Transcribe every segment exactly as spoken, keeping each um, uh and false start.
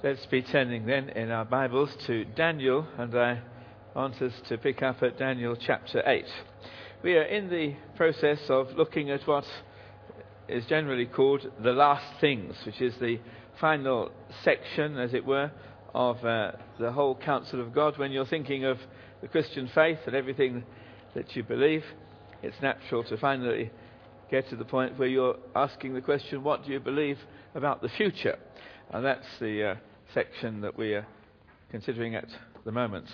Let's be turning then in our Bibles to Daniel, and I want us to pick up at Daniel chapter eight. We are in the process of looking at what is generally called the last things, which is the final section, as it were, of uh, the whole counsel of God. When you're thinking of the Christian faith and everything that you believe, it's natural to finally get to the point where you're asking the question, what do you believe about the future? And that's the uh, section that we are considering at the moment.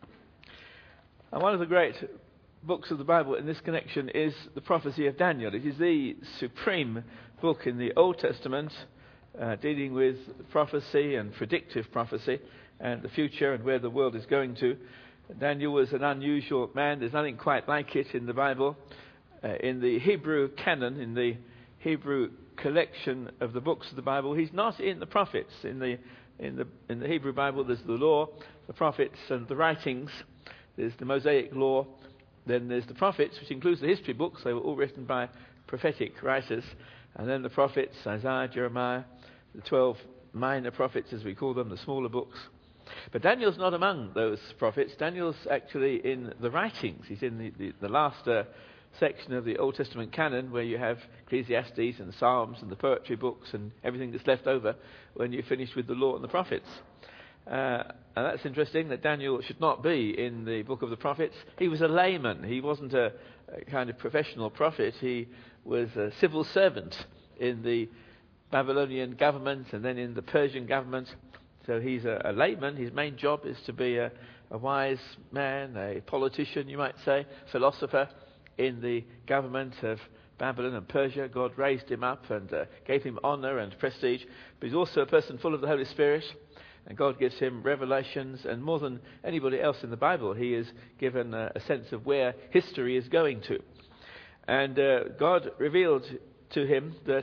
And one of the great books of the Bible in this connection is the prophecy of Daniel. It is the supreme book in the Old Testament, uh, dealing with prophecy and predictive prophecy and the future and where the world is going to. Daniel was an unusual man. There's nothing quite like it in the Bible. Uh, in the Hebrew canon, in the Hebrew collection of the books of the Bible, he's not in the prophets. In the in the in the Hebrew Bible, there's the law, the prophets, and the writings. There's the Mosaic law. Then there's the prophets, which includes the history books. They were all written by prophetic writers. And then the prophets, Isaiah, Jeremiah, the twelve minor prophets, as we call them, the smaller books. But Daniel's not among those prophets. Daniel's actually in the writings. He's in the, the, the last uh, section of the Old Testament canon, where you have Ecclesiastes and Psalms and the poetry books and everything that's left over when you finish with the law and the prophets. Uh, and that's interesting that Daniel should not be in the book of the prophets. He was a layman. He wasn't a, a kind of professional prophet. He was a civil servant in the Babylonian government and then in the Persian government. So he's a, a layman. His main job is to be a, a wise man, a politician, you might say, philosopher in the government of Babylon and Persia. God raised him up and uh, gave him honor and prestige. But he's also a person full of the Holy Spirit. And God gives him revelations, and more than anybody else in the Bible, he is given a, a sense of where history is going to. And uh, God revealed to him that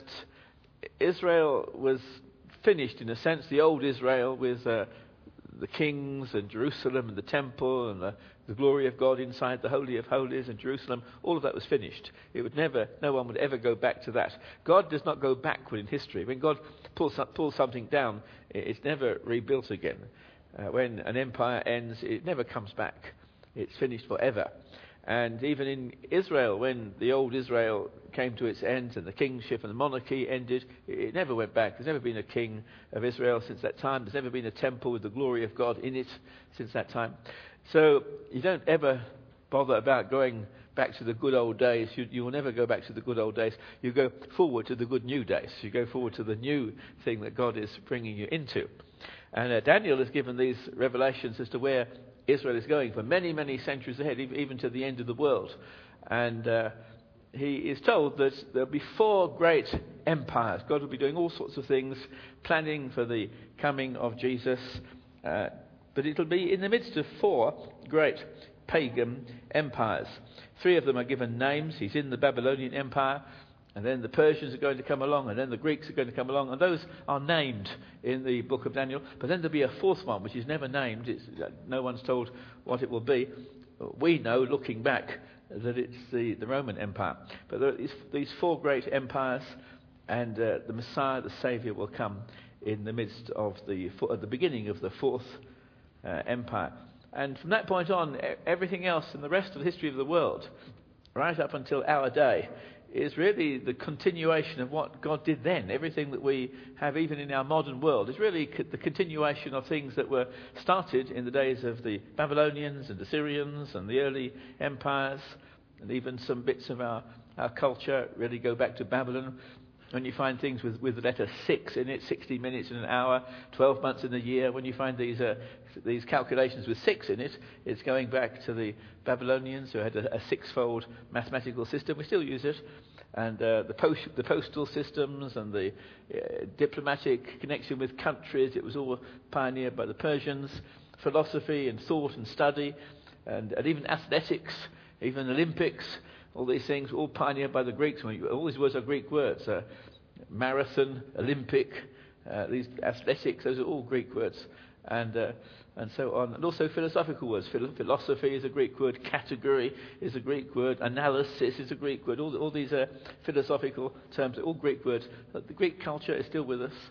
Israel was finished, in a sense, the old Israel with uh, the kings and Jerusalem and the temple and the, the glory of God inside the Holy of Holies and Jerusalem. All of that was finished. It would never, no one would ever go back to that. God does not go backward in history. When God pulls, pulls something down, it's never rebuilt again. Uh, when an empire ends, it never comes back. It's finished forever. And even in Israel, when the old Israel came to its end and the kingship and the monarchy ended, it never went back. There's never been a king of Israel since that time. There's never been a temple with the glory of God in it since that time. So you don't ever bother about going back to the good old days. You, you will never go back to the good old days. You go forward to the good new days. You go forward to the new thing that God is bringing you into. And uh, Daniel is given these revelations as to where Israel is going for many, many centuries ahead, even to the end of the world. And uh, he is told that there'll be four great empires. God will be doing all sorts of things, planning for the coming of Jesus. Uh, but it'll be in the midst of four great pagan empires. Three of them are given names. He's in the Babylonian Empire, and then the Persians are going to come along, and then the Greeks are going to come along, and those are named in the book of Daniel. But then there'll be a fourth one, which is never named. It's, no one's told what it will be. We know, looking back, that it's the, the Roman Empire. But there are these, these four great empires, and uh, the Messiah, the Saviour, will come in the midst of the, at the beginning of the fourth uh, empire. And from that point on, everything else in the rest of the history of the world, right up until our day, is really the continuation of what God did then. Everything that we have, even in our modern world, is really co- the continuation of things that were started in the days of the Babylonians and Assyrians and the early empires, and even some bits of our, our culture really go back to Babylon. When you find things with, with the letter six in it, sixty minutes in an hour, twelve months in a year, when you find these uh, these calculations with six in it, it's going back to the Babylonians who had a, a six-fold mathematical system. We still use it. And uh, the, post, the postal systems and the uh, diplomatic connection with countries, it was all pioneered by the Persians. Philosophy and thought and study, and, and even athletics, even Olympics. All these things were all pioneered by the Greeks. All these words are Greek words. Uh, marathon, Olympic, uh, these athletics, those are all Greek words. And uh, and so on. And also philosophical words. Phil- philosophy is a Greek word. Category is a Greek word. Analysis is a Greek word. All, all these uh, philosophical terms are all Greek words. But the Greek culture is still with us.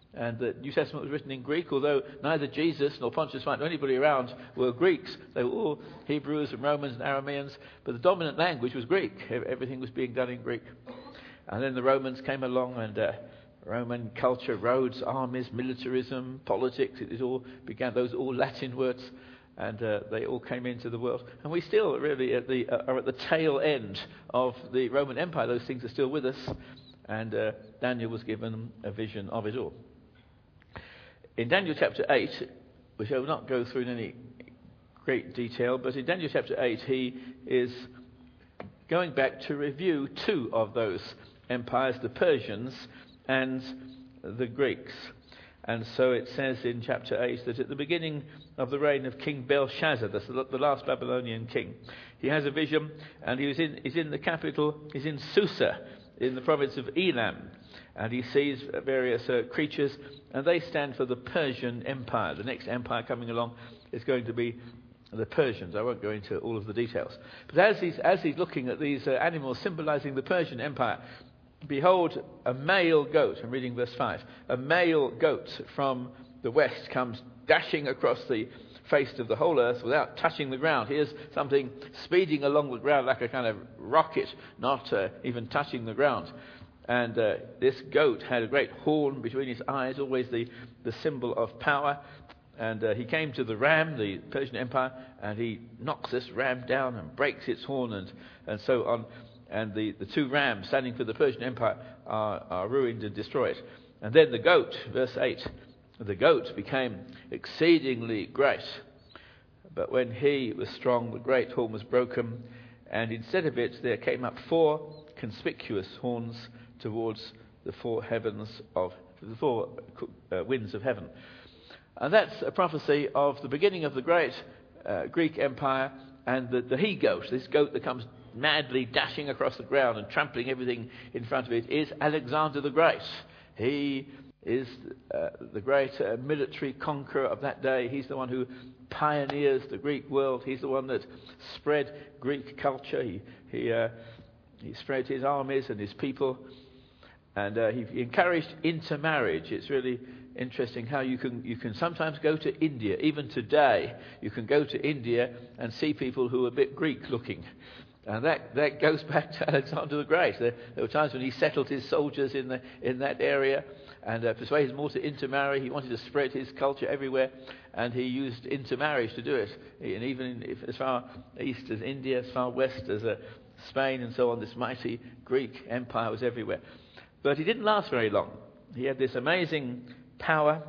And the New Testament was written in Greek, although neither Jesus nor Pontius Pilate nor anybody around were Greeks. They were all Hebrews and Romans and Arameans, but the dominant language was Greek. Everything was being done in Greek. And then the Romans came along, and uh, Roman culture, roads, armies, militarism, politics, it all began, those are all Latin words, and uh, they all came into the world. And we still really at the, uh, are at the tail end of the Roman Empire. Those things are still with us, and uh, Daniel was given a vision of it all. In Daniel chapter eight, which I will not go through in any great detail, but in Daniel chapter eight, he is going back to review two of those empires, the Persians and the Greeks. And so it says in chapter eight that at the beginning of the reign of King Belshazzar, that's the last Babylonian king, he has a vision, and he was in, he's in the capital, he's in Susa, in the province of Elam, and he sees various uh, creatures, and they stand for the Persian Empire. The next empire coming along is going to be the Persians. I won't go into all of the details. But as he's, as he's looking at these uh, animals symbolizing the Persian Empire, behold, a male goat, I'm reading verse five, a male goat from the west comes dashing across the face of the whole earth without touching the ground. Here's something speeding along the ground like a kind of rocket, not uh, even touching the ground. And uh, this goat had a great horn between his eyes, always the, the symbol of power. And uh, he came to the ram, the Persian Empire, and he knocks this ram down and breaks its horn and, and so on. And the, the two rams standing for the Persian Empire are, are ruined and destroyed. And then the goat, verse eight, the goat became exceedingly great. But when he was strong, the great horn was broken, and instead of it there came up four conspicuous horns towards the four heavens of the four uh, winds of heaven. And that's a prophecy of the beginning of the great uh, Greek Empire, and the, the he goat, this goat that comes madly dashing across the ground and trampling everything in front of it, is Alexander the Great. He is uh, the great uh, military conqueror of that day. He's the one who pioneers the Greek world. He's the one that spread Greek culture. He he, uh, he spread his armies and his people, and uh, he encouraged intermarriage. It's really interesting how you can you can sometimes go to India. Even today, you can go to India and see people who are a bit Greek-looking. And that, that goes back to Alexander the Great. There, there were times when he settled his soldiers in the in that area and uh, persuaded them all to intermarry. He wanted to spread his culture everywhere, and he used intermarriage to do it. And even in, if, as far east as India, as far west as uh, Spain and so on, this mighty Greek empire was everywhere. But he didn't last very long. He had this amazing power,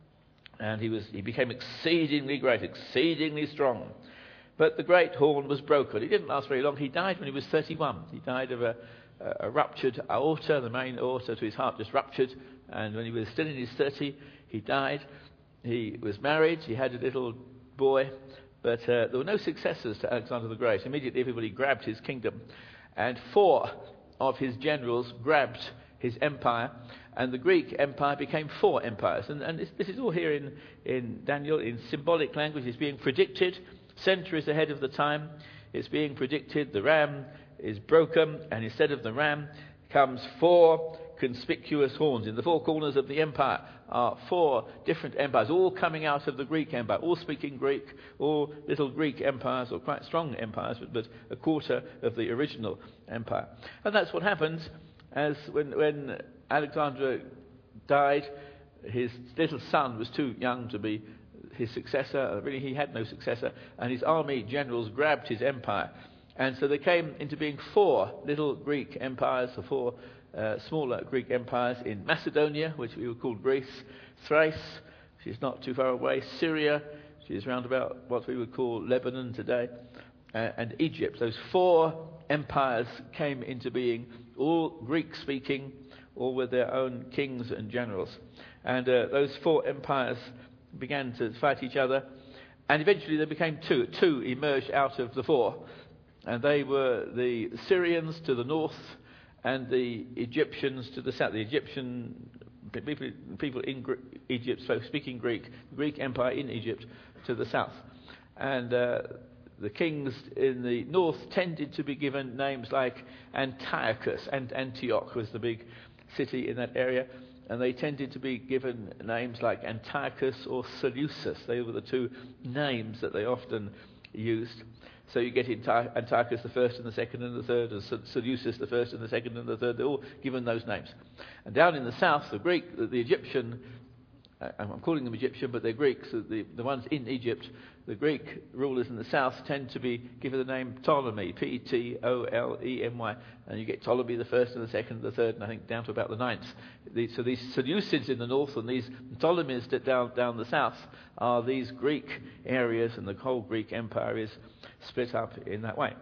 and he was he became exceedingly great, exceedingly strong. But the great horn was broken. He didn't last very long. He died when he was thirty-one. He died of a, a ruptured aorta. The main aorta to his heart just ruptured. And when he was still in his thirties, he died. He was married. He had a little boy. But uh, there were no successors to Alexander the Great. Immediately everybody grabbed his kingdom. And four of his generals grabbed his empire. And the Greek empire became four empires. And, and this, this is all here in, in Daniel. In symbolic language, it's being predicted. Centuries ahead of the time, it's being predicted the ram is broken, and instead of the ram comes four conspicuous horns. In the four corners of the empire are four different empires, all coming out of the Greek empire, all speaking Greek, all little Greek empires, or quite strong empires, but, but a quarter of the original empire. And that's what happens as when, when Alexander died. His little son was too young to be his successor. Really, he had no successor, and his army generals grabbed his empire, and so there came into being four little Greek empires, or four uh, smaller Greek empires in Macedonia, which we would call Greece, Thrace, which is not too far away, Syria, which is round about what we would call Lebanon today, uh, and Egypt. Those four empires came into being, all Greek-speaking, all with their own kings and generals, and uh, those four empires began to fight each other, and eventually there became two. Two emerged out of the four, and they were the Syrians to the north and the Egyptians to the south. The Egyptian people, people in Egypt spoke speaking Greek, the Greek Empire in Egypt to the south, and uh, the kings in the north tended to be given names like Antiochus, and Antioch was the big city in that area. and they tended to be given names like Antiochus or Seleucus. They were the two names that they often used. So you get Antiochus the first and the second and the third, and Seleucus the first and the second and the third. They're all given those names. And down in the south, the Greek, the, the Egyptian, uh, I'm calling them Egyptian, but they're Greeks. The, the ones in Egypt, the Greek rulers in the south tend to be given the name Ptolemy, P T O L E M Y. And you get Ptolemy the first and the second and the third, and I think down to about the ninth. The, so these Seleucids in the north and these Ptolemies down, down the south are these Greek areas, and the whole Greek empire is split up in that way.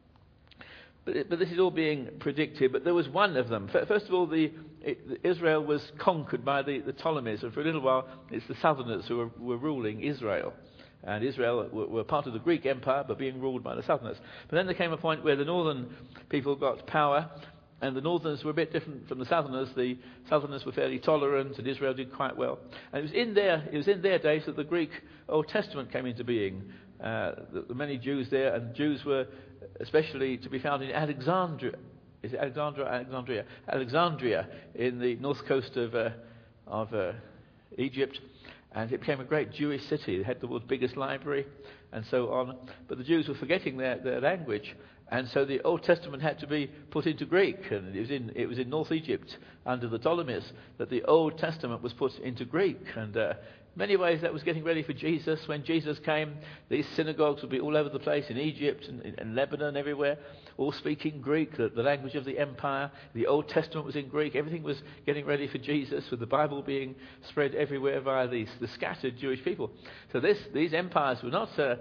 But, it, but this is all being predicted. But there was one of them. First of all, the, it, Israel was conquered by the, the Ptolemies, and for a little while it's the southerners who were, were ruling Israel. And Israel were, were part of the Greek Empire, but being ruled by the southerners. But then there came a point where the northern people got power, and the northerners were a bit different from the southerners. The southerners were fairly tolerant, and Israel did quite well. And it was in their, it was in their days that the Greek Old Testament came into being. Uh, the, the many Jews there, and Jews were especially to be found in Alexandria. Is it Alexandria? Alexandria, Alexandria, in the north coast of uh, of uh, Egypt, and it became a great Jewish city. It had the world's biggest library, and so on. But the Jews were forgetting their, their language, and so the Old Testament had to be put into Greek. And it was in it was in North Egypt under the Ptolemies that the Old Testament was put into Greek, and uh, in many ways that was getting ready for Jesus. When Jesus came, these synagogues would be all over the place in Egypt and in Lebanon, everywhere, all speaking Greek, the, the language of the empire. The Old Testament was in Greek. Everything was getting ready for Jesus, with the Bible being spread everywhere via these the scattered Jewish people. So this, these empires were not uh,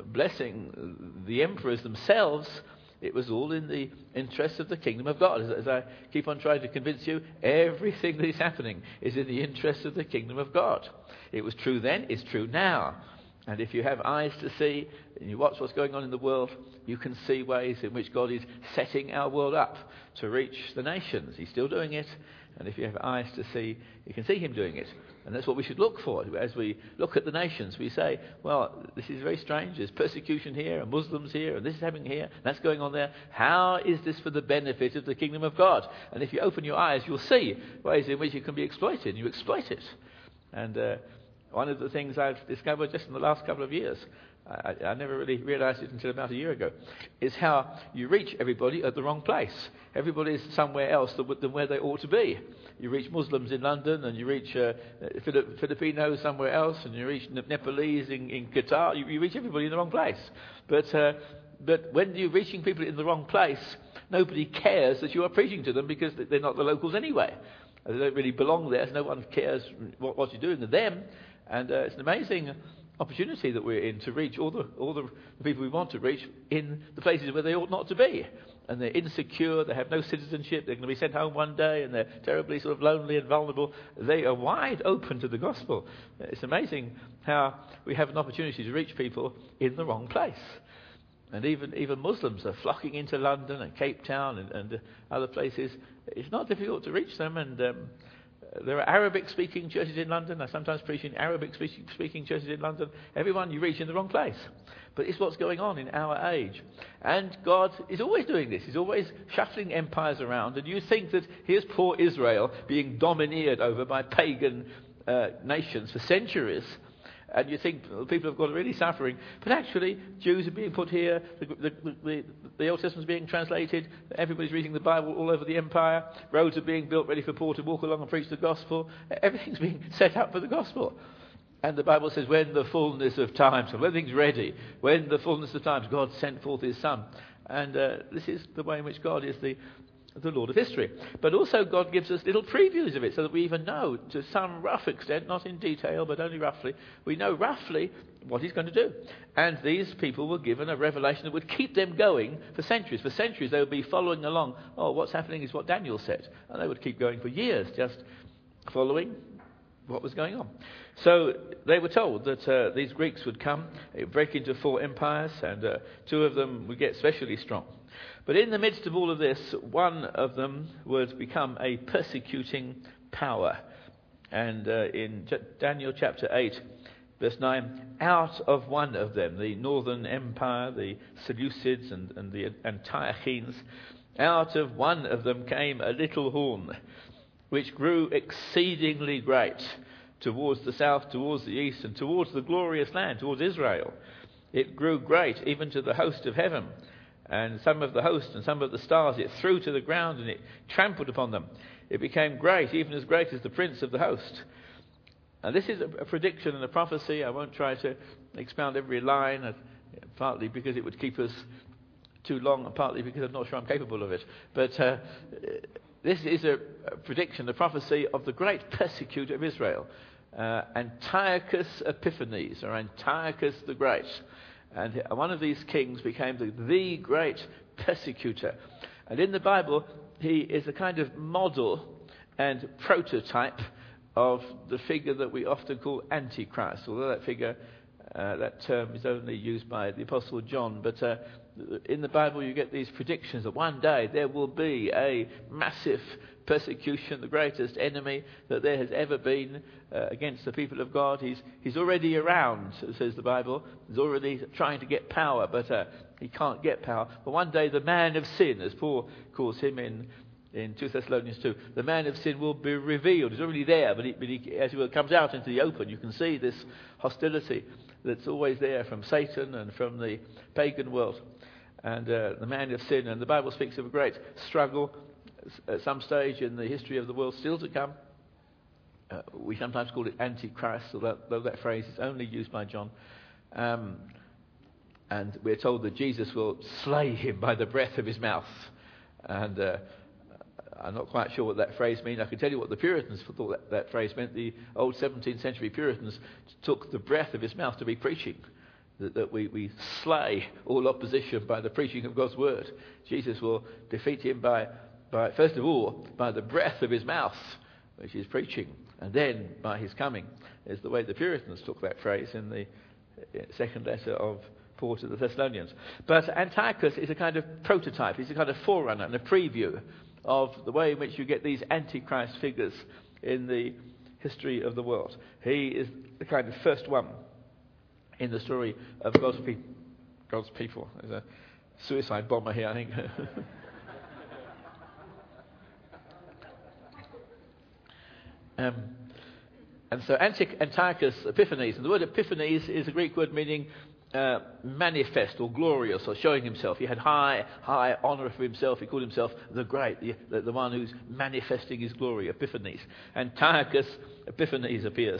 blessing the emperors themselves. It was all in the interest of the kingdom of God. As, as I keep on trying to convince you, everything that is happening is in the interest of the kingdom of God. It was true then, it's true now. And if you have eyes to see, and you watch what's going on in the world, you can see ways in which God is setting our world up to reach the nations. He's still doing it. And if you have eyes to see, you can see him doing it. And that's what we should look for. As we look at the nations, we say, well, this is very strange. There's persecution here, and Muslims here, and this is happening here, and that's going on there. How is this for the benefit of the kingdom of God? And if you open your eyes, you'll see ways in which it can be exploited, and you exploit it. And uh, one of the things I've discovered just in the last couple of years, I, I never really realised it until about a year ago, is how you reach everybody at the wrong place. Everybody is somewhere else than, than where they ought to be. You reach Muslims in London, and you reach uh, Filip- Filipinos somewhere else, and you reach Nepalese in, in Qatar. You, you reach everybody in the wrong place. But uh, but when you're reaching people in the wrong place, nobody cares that you are preaching to them, because they're not the locals anyway. They don't really belong there, so no one cares what, what you're doing to them. And uh, it's an amazing opportunity that we're in to reach all the all the, the people we want to reach in the places where they ought not to be. And they're insecure, they have no citizenship, they're going to be sent home one day, and they're terribly sort of lonely and vulnerable. They are wide open to the gospel. It's amazing how we have an opportunity to reach people in the wrong place. And even even Muslims are flocking into London and Cape Town and, and other places. It's not difficult to reach them, and um, there are Arabic-speaking churches in London. I sometimes preach in Arabic-speaking churches in London. Everyone you reach in the wrong place. But it's what's going on in our age. And God is always doing this. He's always shuffling empires around. And you think that here's poor Israel being domineered over by pagan uh, nations for centuries. And you think people have got really suffering. But actually, Jews are being put here. The, the, the, the Old Testament is being translated. Everybody's reading the Bible all over the empire. Roads are being built ready for Paul to walk along and preach the gospel. Everything's being set up for the gospel. And the Bible says, when the fullness of times, so when everything's ready, when the fullness of times, God sent forth his Son. And uh, this is the way in which God is the the Lord of history. But also God gives us little previews of it, so that we even know, to some rough extent, not in detail, but only roughly, we know roughly what he's going to do. And these people were given a revelation that would keep them going for centuries. For centuries they would be following along. Oh, what's happening is what Daniel said. And they would keep going for years, just following what was going on. So they were told that uh, these Greeks would come, they would break into four empires, and uh, two of them would get especially strong. But in the midst of all of this, one of them would become a persecuting power. And uh, in J- Daniel chapter eight, verse nine, out of one of them, the northern empire, the Seleucids and, and the Antiochenes, out of one of them came a little horn, which grew exceedingly great towards the south, towards the east, and towards the glorious land, towards Israel. It grew great even to the host of heaven. And some of the host and some of the stars it threw to the ground, and it trampled upon them. It became great, even as great as the prince of the host. And this is a, a prediction and a prophecy. I won't try to expound every line, uh, partly because it would keep us too long, and partly because I'm not sure I'm capable of it. But uh, this is a, a prediction, a prophecy of the great persecutor of Israel, uh, Antiochus Epiphanes, or Antiochus the Great. And one of these kings became the, the great persecutor. And in the Bible, he is a kind of model and prototype of the figure that we often call Antichrist, although that figure, uh, that term is only used by the Apostle John. But uh, in the Bible, you get these predictions that one day there will be a massive persecution, the greatest enemy that there has ever been uh, against the people of God. He's he's already around, says the Bible. He's already trying to get power, but uh, he can't get power. But one day the man of sin, as Paul calls him in, in Second Thessalonians two, the man of sin will be revealed. He's already there, but, he, but he, as he comes out into the open, you can see this hostility that's always there from Satan and from the pagan world. And uh, the man of sin, and the Bible speaks of a great struggle at some stage in the history of the world still to come. Uh, we sometimes call it Antichrist, although though that phrase is only used by John. Um, and we're told that Jesus will slay him by the breath of his mouth. And uh, I'm not quite sure what that phrase means. I can tell you what the Puritans thought that, that phrase meant. The old seventeenth century Puritans took the breath of his mouth to be preaching. That, that we, we slay all opposition by the preaching of God's word. Jesus will defeat him by By, first of all, by the breath of his mouth, which is preaching, and then by his coming, is the way the Puritans took that phrase in the second letter of Paul to the Thessalonians. But Antiochus is a kind of prototype, he's a kind of forerunner and a preview of the way in which you get these Antichrist figures in the history of the world. He is the kind of first one in the story of God's, pe- God's people. There's a suicide bomber here, I think. Um, and so Antiochus Epiphanes, and the word Epiphanes is a Greek word meaning uh, manifest or glorious or showing himself. He had high, high honour for himself. He called himself the great, the, the, the one who's manifesting his glory, Epiphanes. Antiochus Epiphanes appears.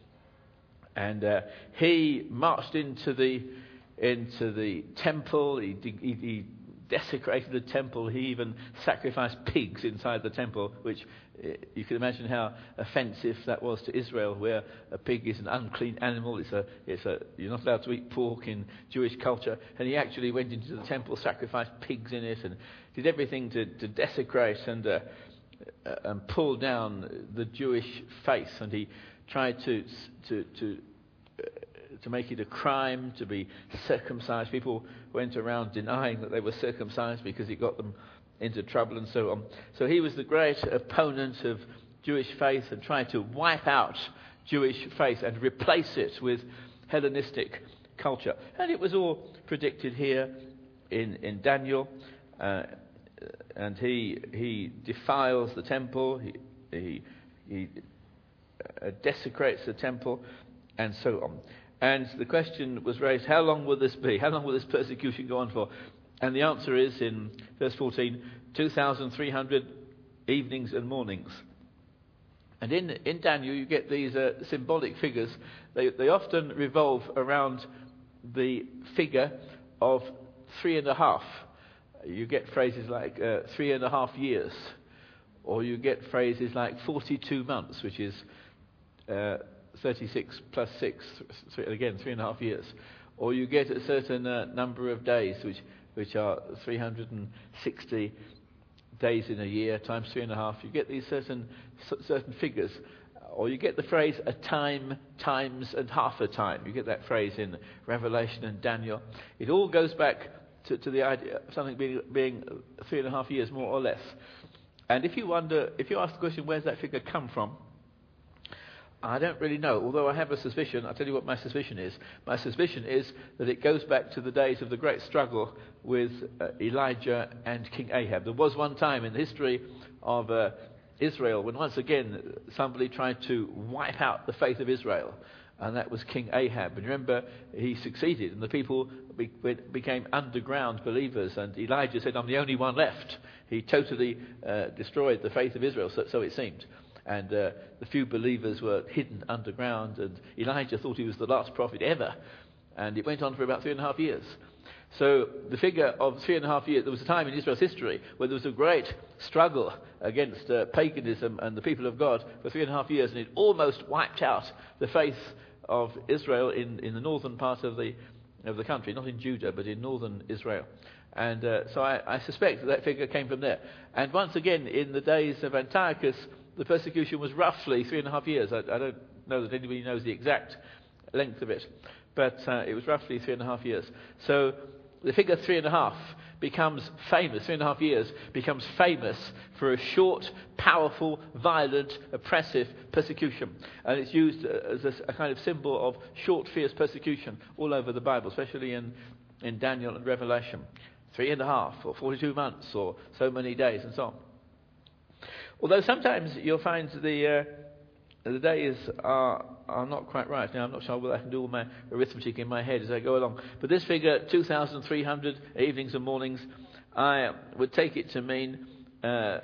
And uh, he marched into the into the temple. He, he, he desecrated the temple. He even sacrificed pigs inside the temple, which you can imagine how offensive that was to Israel, where a pig is an unclean animal. It's a, it's a, you're not allowed to eat pork in Jewish culture. And he actually went into the temple, sacrificed pigs in it, and did everything to, to desecrate and, uh, uh, and pull down the Jewish faith. And he tried to to to uh, to make it a crime to be circumcised. People went around denying that they were circumcised because it got them into trouble and so on. So he was the great opponent of Jewish faith and tried to wipe out Jewish faith and replace it with Hellenistic culture. And it was all predicted here in, in Daniel. Uh, and he he defiles the temple. He, he, he uh, desecrates the temple and so on. And the question was raised, how long will this be? How long will this persecution go on for? And the answer is, in verse fourteen, two thousand three hundred evenings and mornings. And in in Daniel, you get these uh, symbolic figures. They, they often revolve around the figure of three and a half. You get phrases like uh, three and a half years. Or you get phrases like forty-two months, which is uh, thirty-six plus six, th- again, three and a half years. Or you get a certain uh, number of days, which which are three hundred sixty days in a year times three and a half. You get these certain certain figures. Or you get the phrase a time, times, and half a time. You get that phrase in Revelation and Daniel. It all goes back to, to the idea of something being, being three and a half years, more or less. And if you wonder, if you ask the question, where's that figure come from? I don't really know, although I have a suspicion. I'll tell you what my suspicion is. My suspicion is that it goes back to the days of the great struggle with uh, Elijah and King Ahab. There was one time in the history of uh, Israel when once again somebody tried to wipe out the faith of Israel, and that was King Ahab. And remember, he succeeded, and the people be, became underground believers, and Elijah said, I'm the only one left. He totally uh, destroyed the faith of Israel, so, so it seemed. And uh, the few believers were hidden underground, and Elijah thought he was the last prophet ever. And it went on for about three and a half years. So the figure of three and a half years, there was a time in Israel's history where there was a great struggle against uh, paganism and the people of God for three and a half years, and it almost wiped out the faith of Israel in, in the northern part of the of the country, not in Judah, but in northern Israel. And uh, so I, I suspect that, that figure came from there. And once again, in the days of Antiochus, the persecution was roughly three and a half years. I, I don't know that anybody knows the exact length of it, but uh, it was roughly three and a half years. So the figure three and a half becomes famous, three and a half years becomes famous for a short, powerful, violent, oppressive persecution. And it's used as a, a kind of symbol of short, fierce persecution all over the Bible, especially in, in Daniel and Revelation. Three and a half, or forty-two months, or so many days, and so on. Although sometimes you'll find the uh, the days are are not quite right. Now, I'm not sure whether I can do all my arithmetic in my head as I go along. But this figure, two thousand three hundred evenings and mornings, I would take it to mean uh,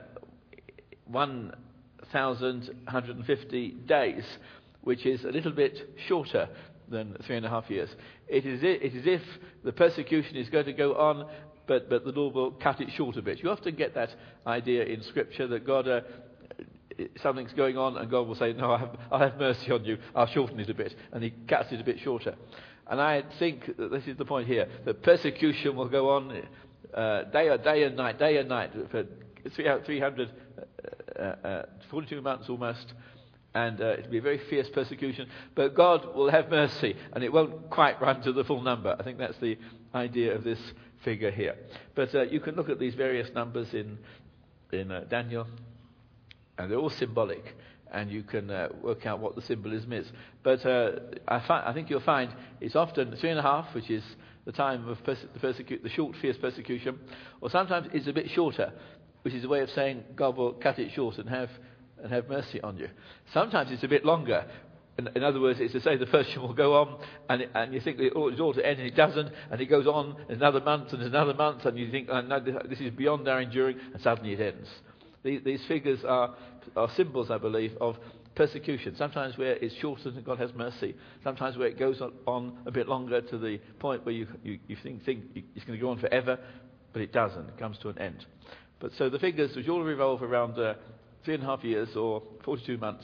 one thousand one hundred fifty days, which is a little bit shorter than three and a half years. It is, it is as if the persecution is going to go on, but, but the Lord will cut it short a bit. You often get that idea in Scripture that God... Uh, something's going on and God will say, no, I'll have, I'll have mercy on you, I'll shorten it a bit, and he cuts it a bit shorter. And I think that this is the point here, that persecution will go on uh, day, day and night, day and night for three hundred forty-two months almost, and uh, it'll be a very fierce persecution, but God will have mercy, and it won't quite run to the full number. I think that's the idea of this figure here. But uh, you can look at these various numbers in, in uh, Daniel, and they're all symbolic, and you can uh, work out what the symbolism is. But uh, I, fi- I think you'll find it's often three and a half, which is the time of perse- the, persecu- the short, fierce persecution, or sometimes it's a bit shorter, which is a way of saying God will cut it short and have and have mercy on you. Sometimes it's a bit longer. In, in other words, it's to say the persecution will go on, and, it, and you think it ought, it ought to end, and it doesn't, and it goes on another month and another month, and you think, oh, no, this, this is beyond our enduring, and suddenly it ends. These, these figures are, are symbols, I believe, of persecution. Sometimes where it's shortened and God has mercy. Sometimes where it goes on, on a bit longer to the point where you, you, you think, think it's going to go on forever, but it doesn't. It comes to an end. But so the figures, which all revolve around uh, three and a half years or forty-two months,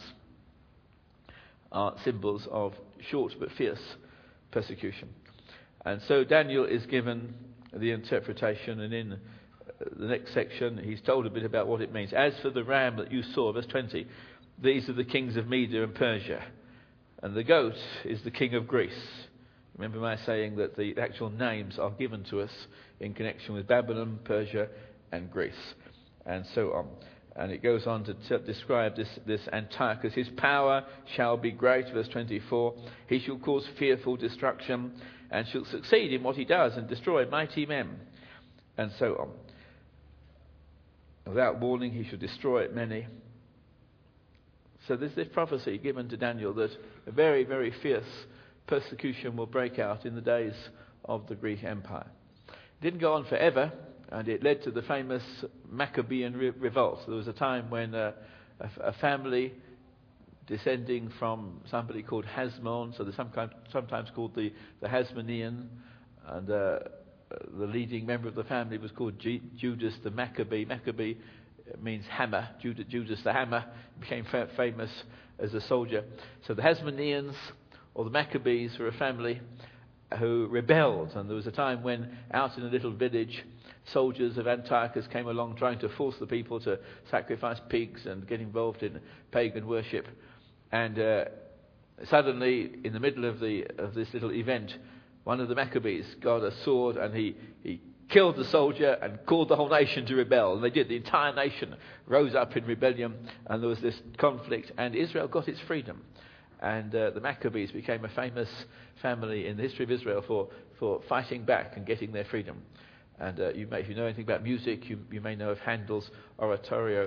are symbols of short but fierce persecution. And so Daniel is given the interpretation, and in the next section, he's told a bit about what it means. As for the ram that you saw, verse twenty, these are the kings of Media and Persia, and the goat is the king of Greece. Remember my saying that the actual names are given to us in connection with Babylon, Persia, and Greece, and so on. And it goes on to t- describe this, this Antiochus. His power shall be great, verse twenty-four. He shall cause fearful destruction, and shall succeed in what he does, and destroy mighty men, and so on. Without warning, he shall destroy many. So there's this prophecy given to Daniel that a very, very fierce persecution will break out in the days of the Greek Empire. It didn't go on forever, and it led to the famous Maccabean re- revolt. There was a time when uh, a, a family descending from somebody called Hasmon, so they're some kind, sometimes called the, the Hasmonean, and uh, the leading member of the family was called G- Judas the Maccabee. Maccabee means hammer. Judas, Judas the hammer became fa- famous as a soldier. So the Hasmoneans, or the Maccabees, were a family who rebelled. And there was a time when out in a little village, soldiers of Antiochus came along trying to force the people to sacrifice pigs and get involved in pagan worship. And uh, suddenly, in the middle of the of this little event, one of the Maccabees got a sword, and he, he killed the soldier and called the whole nation to rebel. And they did. The entire nation rose up in rebellion, and there was this conflict, and Israel got its freedom. And uh, the Maccabees became a famous family in the history of Israel for, for fighting back and getting their freedom. And uh, you may, if you know anything about music, you, you may know of Handel's oratorio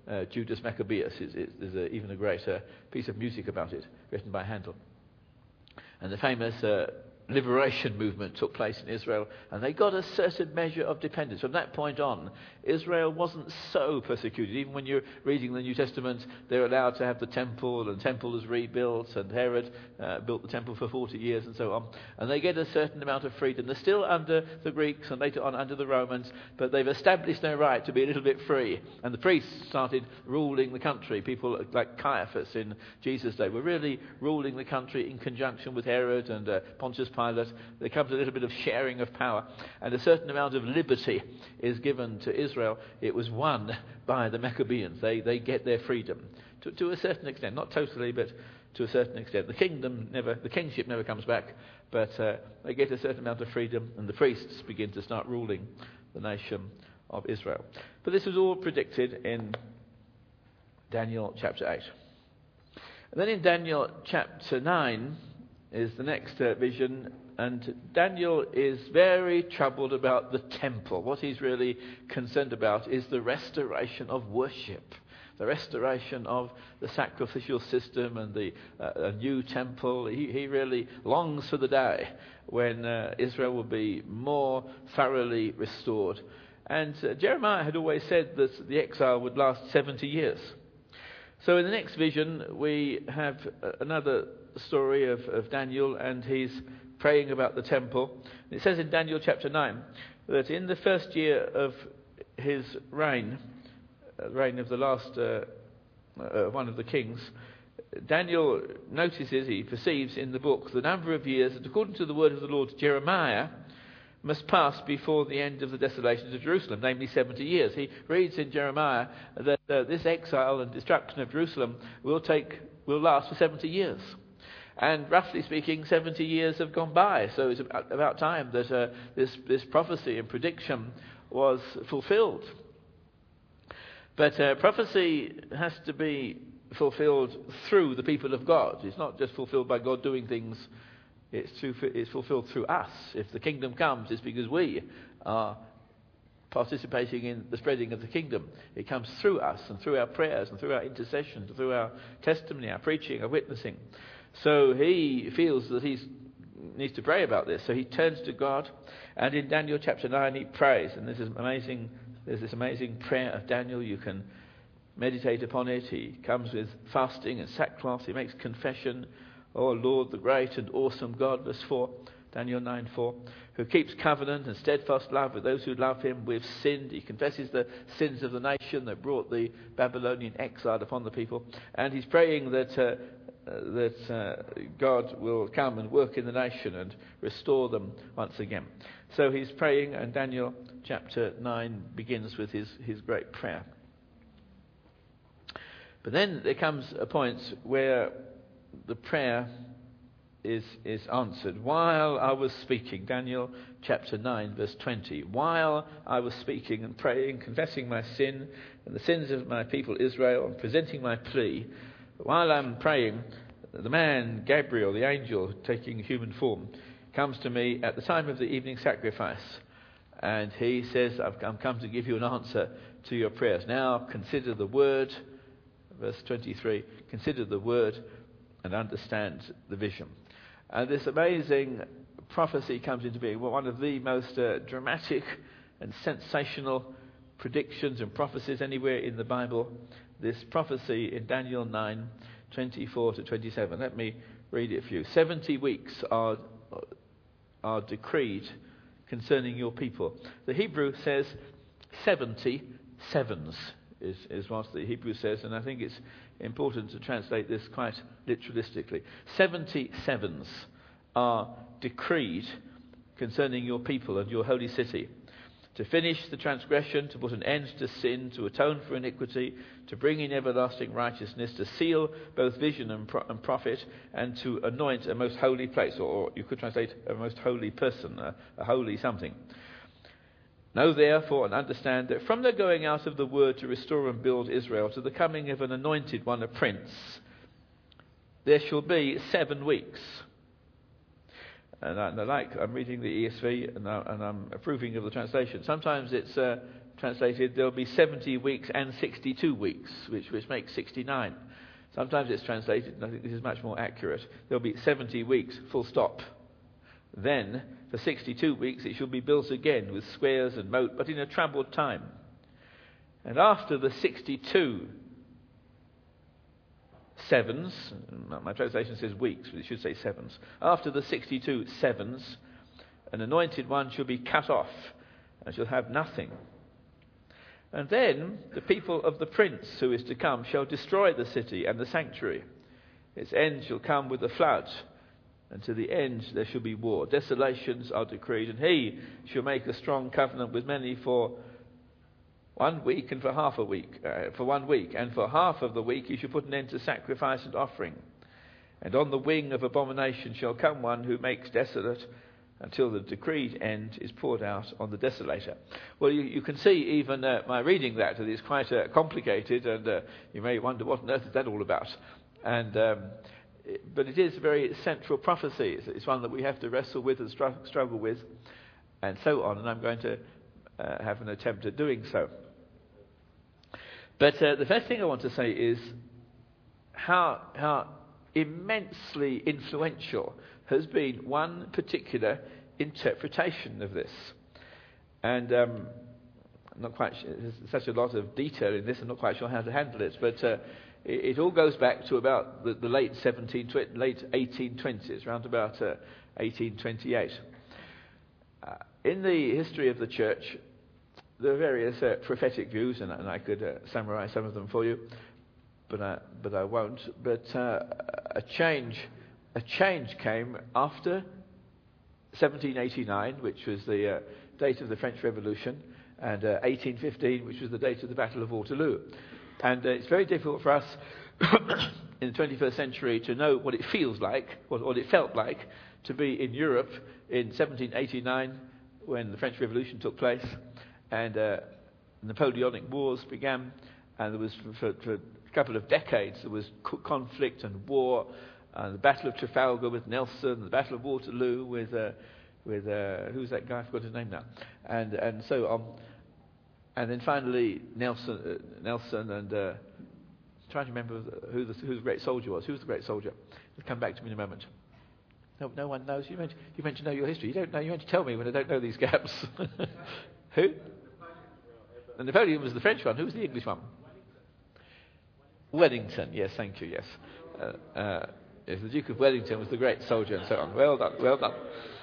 uh, Judas Maccabeus. It's, it's, there's a, even a greater piece of music about it, written by Handel. And the famous uh, liberation movement took place in Israel, and they got a certain measure of dependence. From that point on, Israel wasn't so persecuted. Even when you're reading the New Testament, they're allowed to have the temple, and the temple was rebuilt, and Herod uh, built the temple for forty years and so on. And they get a certain amount of freedom. They're still under the Greeks and later on under the Romans, but they've established their right to be a little bit free. And the priests started ruling the country. People like Caiaphas in Jesus' day were really ruling the country in conjunction with Herod and uh, Pontius Pilate. There comes a little bit of sharing of power, and a certain amount of liberty is given to Israel. It was won by the Maccabees. They they get their freedom to, to a certain extent, not totally, but to a certain extent. The kingdom never, the kingship never comes back, but uh, they get a certain amount of freedom, and the priests begin to start ruling the nation of Israel. But this was all predicted in Daniel chapter eight. And then in Daniel chapter nine is the next uh, vision, and Daniel is very troubled about the temple. What he's really concerned about is the restoration of worship, the restoration of the sacrificial system and the uh, a new temple. He, he really longs for the day when uh, Israel will be more thoroughly restored. And uh, Jeremiah had always said that the exile would last seventy years. So in the next vision, we have another story of, of Daniel, and he's praying about the temple. It says in Daniel chapter nine that in the first year of his reign, uh, reign of the last uh, uh, one of the kings, Daniel notices, he perceives in the book, the number of years that according to the word of the Lord Jeremiah must pass before the end of the desolations of Jerusalem, namely seventy years. He reads in Jeremiah that uh, this exile and destruction of Jerusalem will take will last for seventy years. And roughly speaking, seventy years have gone by, so it's about, about time that uh, this, this prophecy and prediction was fulfilled. But uh, prophecy has to be fulfilled through the people of God. It's not just fulfilled by God doing things, it's, through, it's fulfilled through us. If the kingdom comes, it's because we are participating in the spreading of the kingdom. It comes through us and through our prayers and through our intercession, through our testimony, our preaching, our witnessing. So he feels that he needs to pray about this. So he turns to God, and in Daniel chapter nine he prays. And this is amazing. There's this amazing prayer of Daniel. You can meditate upon it. He comes with fasting and sackcloth. He makes confession. Oh Lord, the great and awesome God, verse four, Daniel nine four, who keeps covenant and steadfast love with those who love him. We've sinned. He confesses the sins of the nation that brought the Babylonian exile upon the people. And he's praying that uh, uh, that uh, God will come and work in the nation and restore them once again. So he's praying, and Daniel chapter nine begins with his, his great prayer. But then there comes a point where the prayer is is answered. While I was speaking, Daniel chapter nine, verse twenty, while I was speaking and praying, confessing my sin and the sins of my people Israel, and presenting my plea, while I'm praying, the man, Gabriel, the angel, taking human form, comes to me at the time of the evening sacrifice, and he says, I've I'm come to give you an answer to your prayers. Now consider the word, verse twenty-three, consider the word and understand the vision. And this amazing prophecy comes into being. Well, one of the most uh, dramatic and sensational predictions and prophecies anywhere in the Bible. This prophecy in Daniel nine, twenty-four to twenty-seven. Let me read it for you. Seventy weeks are are decreed concerning your people. The Hebrew says seventy sevens is, is what the Hebrew says, and I think it's important to translate this quite literalistically. Seventy sevens are decreed concerning your people and your holy city, to finish the transgression, to put an end to sin, to atone for iniquity, to bring in everlasting righteousness, to seal both vision and, pro- and prophet, and to anoint a most holy place, or, or you could translate a most holy person, a, a holy something. Know therefore and understand that from the going out of the word to restore and build Israel to the coming of an anointed one, a prince, there shall be seven weeks. And I, and I like, I'm reading the E S V and, I, and I'm approving of the translation. Sometimes it's uh, translated, there'll be seventy weeks and sixty-two weeks, which, which makes sixty-nine. Sometimes it's translated, and I think this is much more accurate, there'll be seventy weeks, full stop. Then, for sixty-two weeks, it shall be built again with squares and moat, but in a troubled time. And after the sixty-two sevens, my translation says weeks, but it should say sevens. After the sixty-two sevens, an anointed one shall be cut off and shall have nothing. And then the people of the prince who is to come shall destroy the city and the sanctuary. Its end shall come with a flood, and to the end there shall be war. Desolations are decreed, and he shall make a strong covenant with many for one week and for half a week, uh, for one week, and for half of the week he shall put an end to sacrifice and offering. And on the wing of abomination shall come one who makes desolate, until the decreed end is poured out on the desolator. Well, you, you can see even uh, my reading that it is quite uh, complicated, and uh, you may wonder what on earth is that all about. And um, it, but it is a very central prophecy. It's, it's one that we have to wrestle with and str- struggle with, and so on. And I'm going to uh, have an attempt at doing so. But uh, the first thing I want to say is how how immensely influential has been one particular interpretation of this. And um, I'm not quite sure, there's such a lot of detail in this, I'm not quite sure how to handle it, but uh, it, it all goes back to about the, the late seventeen, late eighteen twenties, around about uh, eighteen twenty-eight. Uh, in the history of the church, there are various uh, prophetic views, and, and I could uh, summarize some of them for you, but I, but I won't. But uh, a change a change came after seventeen eighty-nine, which was the uh, date of the French Revolution, and uh, eighteen fifteen, which was the date of the Battle of Waterloo. And uh, it's very difficult for us in the twenty-first century to know what it feels like, what, what it felt like, to be in Europe in seventeen eighty-nine when the French Revolution took place, and uh, Napoleonic Wars began, and there was for, for a couple of decades there was co- conflict and war. Uh, the Battle of Trafalgar with Nelson, the Battle of Waterloo with uh, with uh, who's that guy? I forgot his name now. And and so on. And then finally Nelson, uh, Nelson, and uh, I'm trying to remember who the who the great soldier was. Who was the great soldier? It'll come back to me in a moment. No, no one knows. You meant you meant to know your history. You don't know. You meant to tell me when I don't know these gaps. Who? And Napoleon was the French one. Who was the English one? Wellington. Yes, thank you. Yes. Uh, uh, Yes, the Duke of Wellington was the great soldier, and so on. Well done, well done.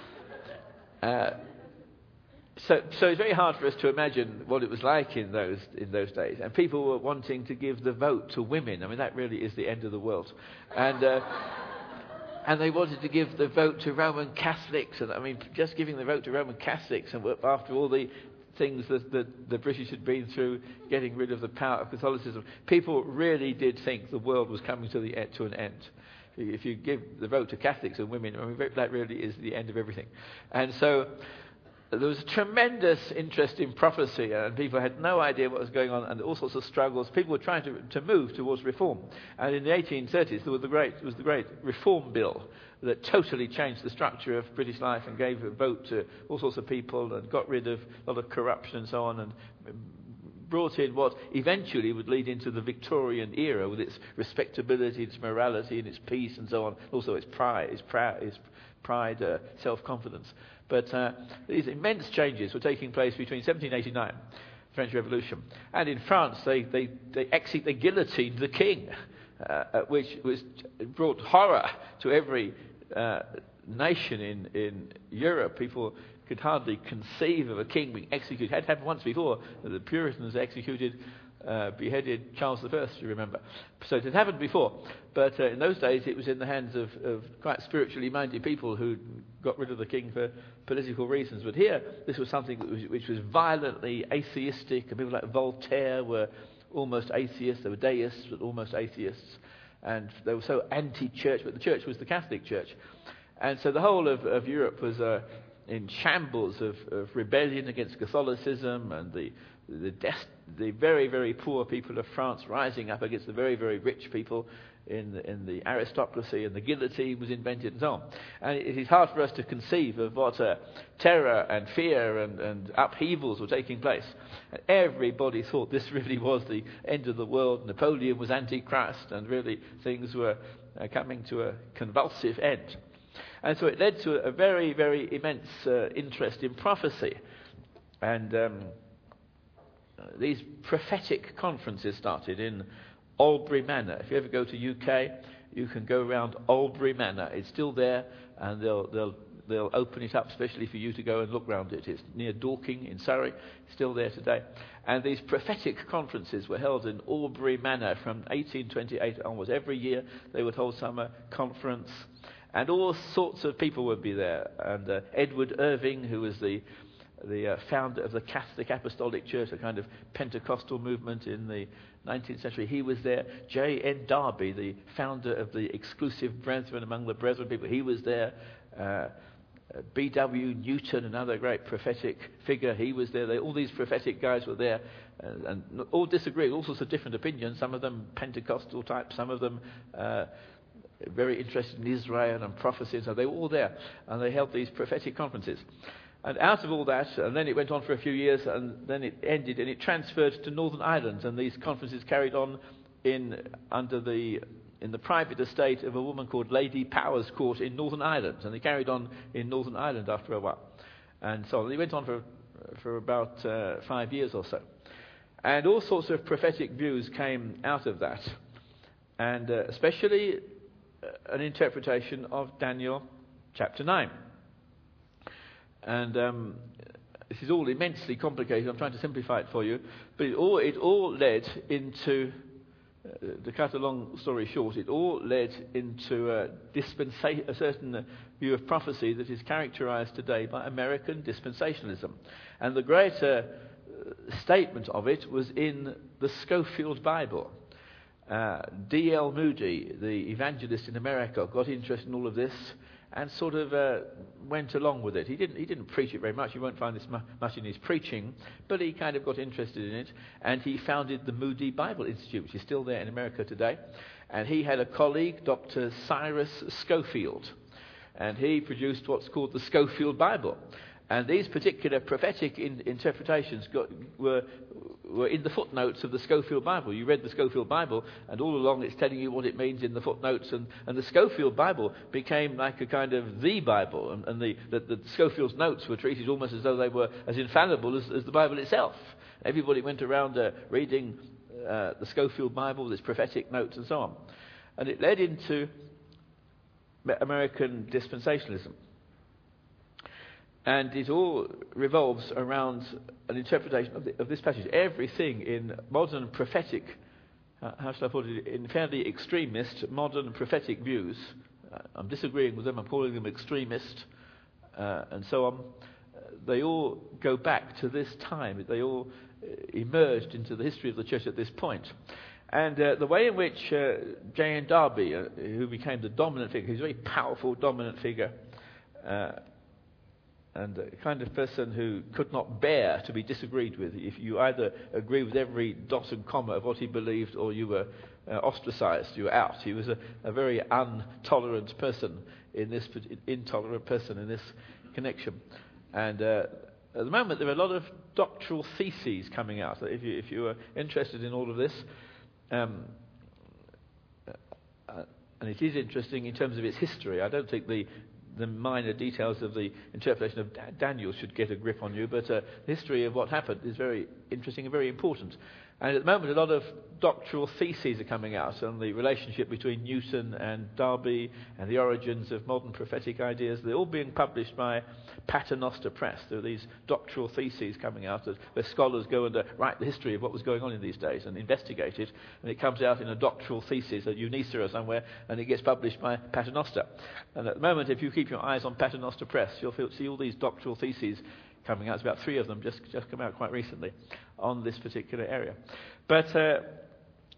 Uh, so, so it's very hard for us to imagine what it was like in those in those days. And people were wanting to give the vote to women. I mean, that really is the end of the world. And uh, and they wanted to give the vote to Roman Catholics. And I mean, just giving the vote to Roman Catholics, and after all the things that the, the British had been through, getting rid of the power of Catholicism, people really did think the world was coming to the to an end. If you give the vote to Catholics and women, I mean, that really is the end of everything. And so there was a tremendous interest in prophecy, and people had no idea what was going on, and all sorts of struggles. People were trying to, to move towards reform. And in the eighteen thirties, there was the great was the great Reform Bill that totally changed the structure of British life and gave a vote to all sorts of people and got rid of a lot of corruption and so on, and brought in what eventually would lead into the Victorian era with its respectability, its morality, and its peace, and so on. Also, its pride, its pride, its pride, uh, self-confidence. But uh, these immense changes were taking place between seventeen eighty-nine, the French Revolution, and in France they they they, exec- they guillotined the king, uh, which was brought horror to every uh, nation in in Europe. People could hardly conceive of a king being executed. It had happened once before. The Puritans executed, uh, beheaded Charles the First, you remember. So it had happened before. But uh, in those days it was in the hands of, of quite spiritually minded people who got rid of the king for political reasons. But here, this was something that was, which was violently atheistic, and people like Voltaire were almost atheists. They were deists, but almost atheists. And they were so anti-church, but the church was the Catholic Church. And so the whole of, of Europe was Uh, in shambles of, of rebellion against Catholicism, and the the, des- the very, very poor people of France rising up against the very, very rich people in the, in the aristocracy, and the guillotine was invented and so on. And it is hard for us to conceive of what uh, terror and fear and, and upheavals were taking place. And everybody thought this really was the end of the world. Napoleon was Antichrist, and really things were uh, coming to a convulsive end. And so it led to a very, very immense uh, interest in prophecy. And um, these prophetic conferences started in Albury Manor. If you ever go to U K, you can go around Albury Manor. It's still there, and they'll they'll they'll open it up especially for you to go and look round it. It's near Dorking in Surrey, still there today. And these prophetic conferences were held in Albury Manor from eighteen twenty-eight onwards. Every year they would hold summer conference, and all sorts of people would be there. And uh, Edward Irving, who was the the uh, founder of the Catholic Apostolic Church, a kind of Pentecostal movement in the nineteenth century, he was there. J N Darby, the founder of the Exclusive Brethren among the Brethren people, he was there. Uh, B W Newton, another great prophetic figure, he was there. They, all these prophetic guys were there, uh, and all disagreed, all sorts of different opinions, some of them Pentecostal type, some of them uh, very interested in Israel and prophecy, so they were all there, and they held these prophetic conferences. And out of all that, and then it went on for a few years, and then it ended, and it transferred to Northern Ireland, and these conferences carried on in under the in the private estate of a woman called Lady Powers Court in Northern Ireland, and they carried on in Northern Ireland after a while, and so on. They went on for for about uh, five years or so, and all sorts of prophetic views came out of that, and uh, especially uh, an interpretation of Daniel chapter nine. And um, this is all immensely complicated. I'm trying to simplify it for you. But it all, it all led into, uh, to cut a long story short, it all led into a, dispensa- a certain view of prophecy that is characterized today by American dispensationalism. And the great uh, statement of it was in the Scofield Bible. Uh, D L Moody, the evangelist in America, got interested in all of this and sort of uh, went along with it. He didn't he didn't preach it very much. You won't find this mu- much in his preaching, but he kind of got interested in it, and he founded the Moody Bible Institute, which is still there in America today. And he had a colleague, Doctor Cyrus Scofield, and he produced what's called the Scofield Bible. And these particular prophetic in, interpretations got, were, were in the footnotes of the Scofield Bible. You read the Scofield Bible, and all along it's telling you what it means in the footnotes. And, and the Scofield Bible became like a kind of the Bible. And, and the, the, the Scofield's notes were treated almost as though they were as infallible as, as the Bible itself. Everybody went around uh, reading uh, the Scofield Bible with its prophetic notes and so on. And it led into American dispensationalism. And it all revolves around an interpretation of, the, of this passage. Everything in modern prophetic, uh, how shall I put it, in fairly extremist modern prophetic views, uh, I'm disagreeing with them, I'm calling them extremist, uh, and so on, uh, they all go back to this time. They all uh, emerged into the history of the church at this point. And uh, the way in which uh, J N Darby, uh, who became the dominant figure, he's a very powerful dominant figure, uh, and a kind of person who could not bear to be disagreed with. If you either agree with every dot and comma of what he believed, or you were uh, ostracized, you were out. He was a, a very intolerant person in this intolerant person in this connection. And uh, at the moment, there are a lot of doctoral theses coming out. So if you if you are interested in all of this, um, uh, and it is interesting in terms of its history. I don't think the the minor details of the interpretation of Daniel should get a grip on you, but uh, the history of what happened is very interesting and very important. And at the moment, a lot of doctoral theses are coming out on the relationship between Newton and Darby and the origins of modern prophetic ideas. They're all being published by Paternoster Press. There are these doctoral theses coming out where scholars go and uh, write the history of what was going on in these days and investigate it, and it comes out in a doctoral thesis at UNISA or somewhere, and it gets published by Paternoster. And at the moment, if you keep your eyes on Paternoster Press, you'll feel, see all these doctoral theses coming out. It's about three of them just just come out quite recently on this particular area. But uh,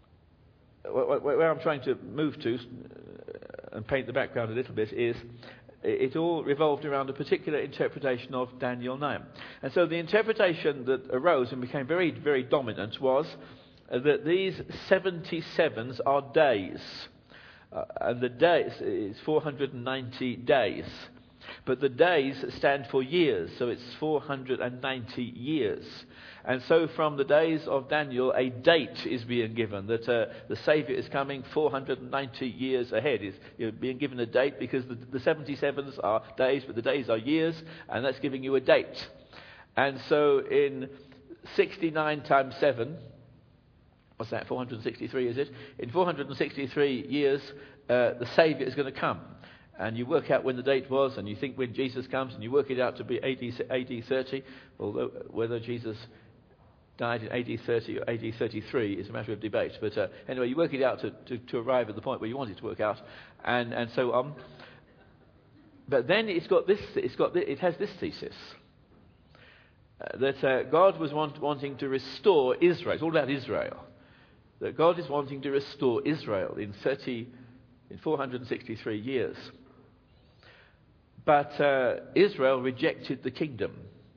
where I'm trying to move to and paint the background a little bit is It, it all revolved around a particular interpretation of Daniel nine. And so the interpretation that arose and became very, very dominant was uh, that these seventy-sevens are days. Uh, and the days is four hundred ninety days. But the days stand for years, so it's four hundred ninety years. And so from the days of Daniel, a date is being given, that uh, the Saviour is coming four hundred ninety years ahead. Is you're being given a date because the, the seventy-sevens are days, but the days are years, and that's giving you a date. And so in sixty-nine times seven, what's that, four hundred sixty-three is it? In four hundred sixty-three years, uh, the Saviour is going to come. And you work out when the date was, and you think when Jesus comes, and you work it out to be A D thirty, although whether Jesus died in A D thirty or A D thirty-three is a matter of debate. But uh, anyway, you work it out to, to, to arrive at the point where you want it to work out, and, and so on. But then it's got this, it's got this, it has this thesis, uh, that uh, God was want, wanting to restore Israel. It's all about Israel. That God is wanting to restore Israel in thirty, in four hundred sixty-three years. But uh, Israel rejected the kingdom.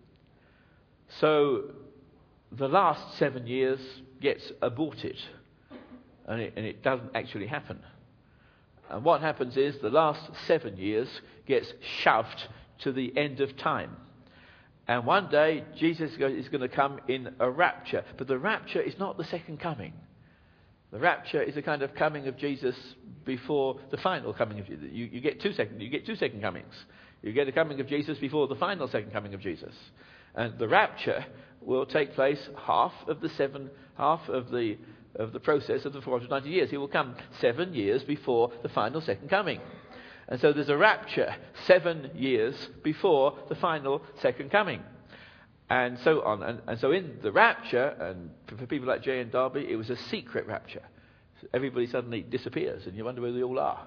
So the last seven years gets aborted. And it, and it doesn't actually happen. And what happens is the last seven years gets shoved to the end of time. And one day Jesus is going to come in a rapture. But the rapture is not the second coming. The rapture is a kind of coming of Jesus before the final coming of Jesus. You, you get two second, you get two second comings. You get a coming of Jesus before the final second coming of Jesus. And the rapture will take place half of the seven, half of the of the process of the four hundred ninety years. He will come seven years before the final second coming. And so there's a rapture seven years before the final second coming. And so on. And, and so in the rapture, and for, for people like Jay and Darby, it was a secret rapture. So everybody suddenly disappears, and you wonder where they all are.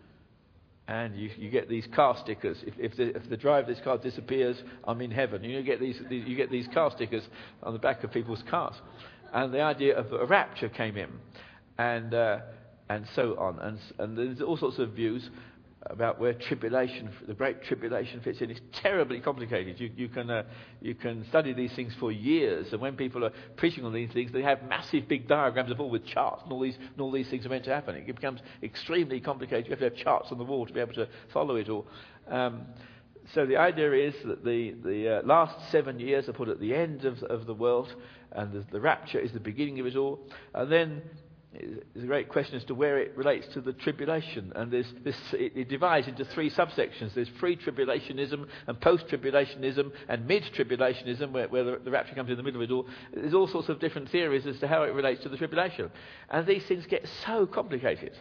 And you, you get these car stickers. If, if, the, if the driver of this car disappears, I'm in heaven. You get these, these you get these car stickers on the back of people's cars. And the idea of a rapture came in, and uh, and so on. And, and there's all sorts of views about where tribulation, the great tribulation fits in. It's terribly complicated. You, you can uh, you can study these things for years, and when people are preaching on these things, they have massive big diagrams of all with charts, and all these and all these things are meant to happen. It becomes extremely complicated. You have to have charts on the wall to be able to follow it all. Um, so the idea is that the the uh, last seven years are put at the end of of the world, and the, the rapture is the beginning of it all, and then. There's a great question as to where it relates to the tribulation, and there's this, it, it divides into three subsections. There's pre-tribulationism and post-tribulationism and mid-tribulationism, where, where the, the rapture comes in the middle of it all. There's all sorts of different theories as to how it relates to the tribulation, and these things get so complicated.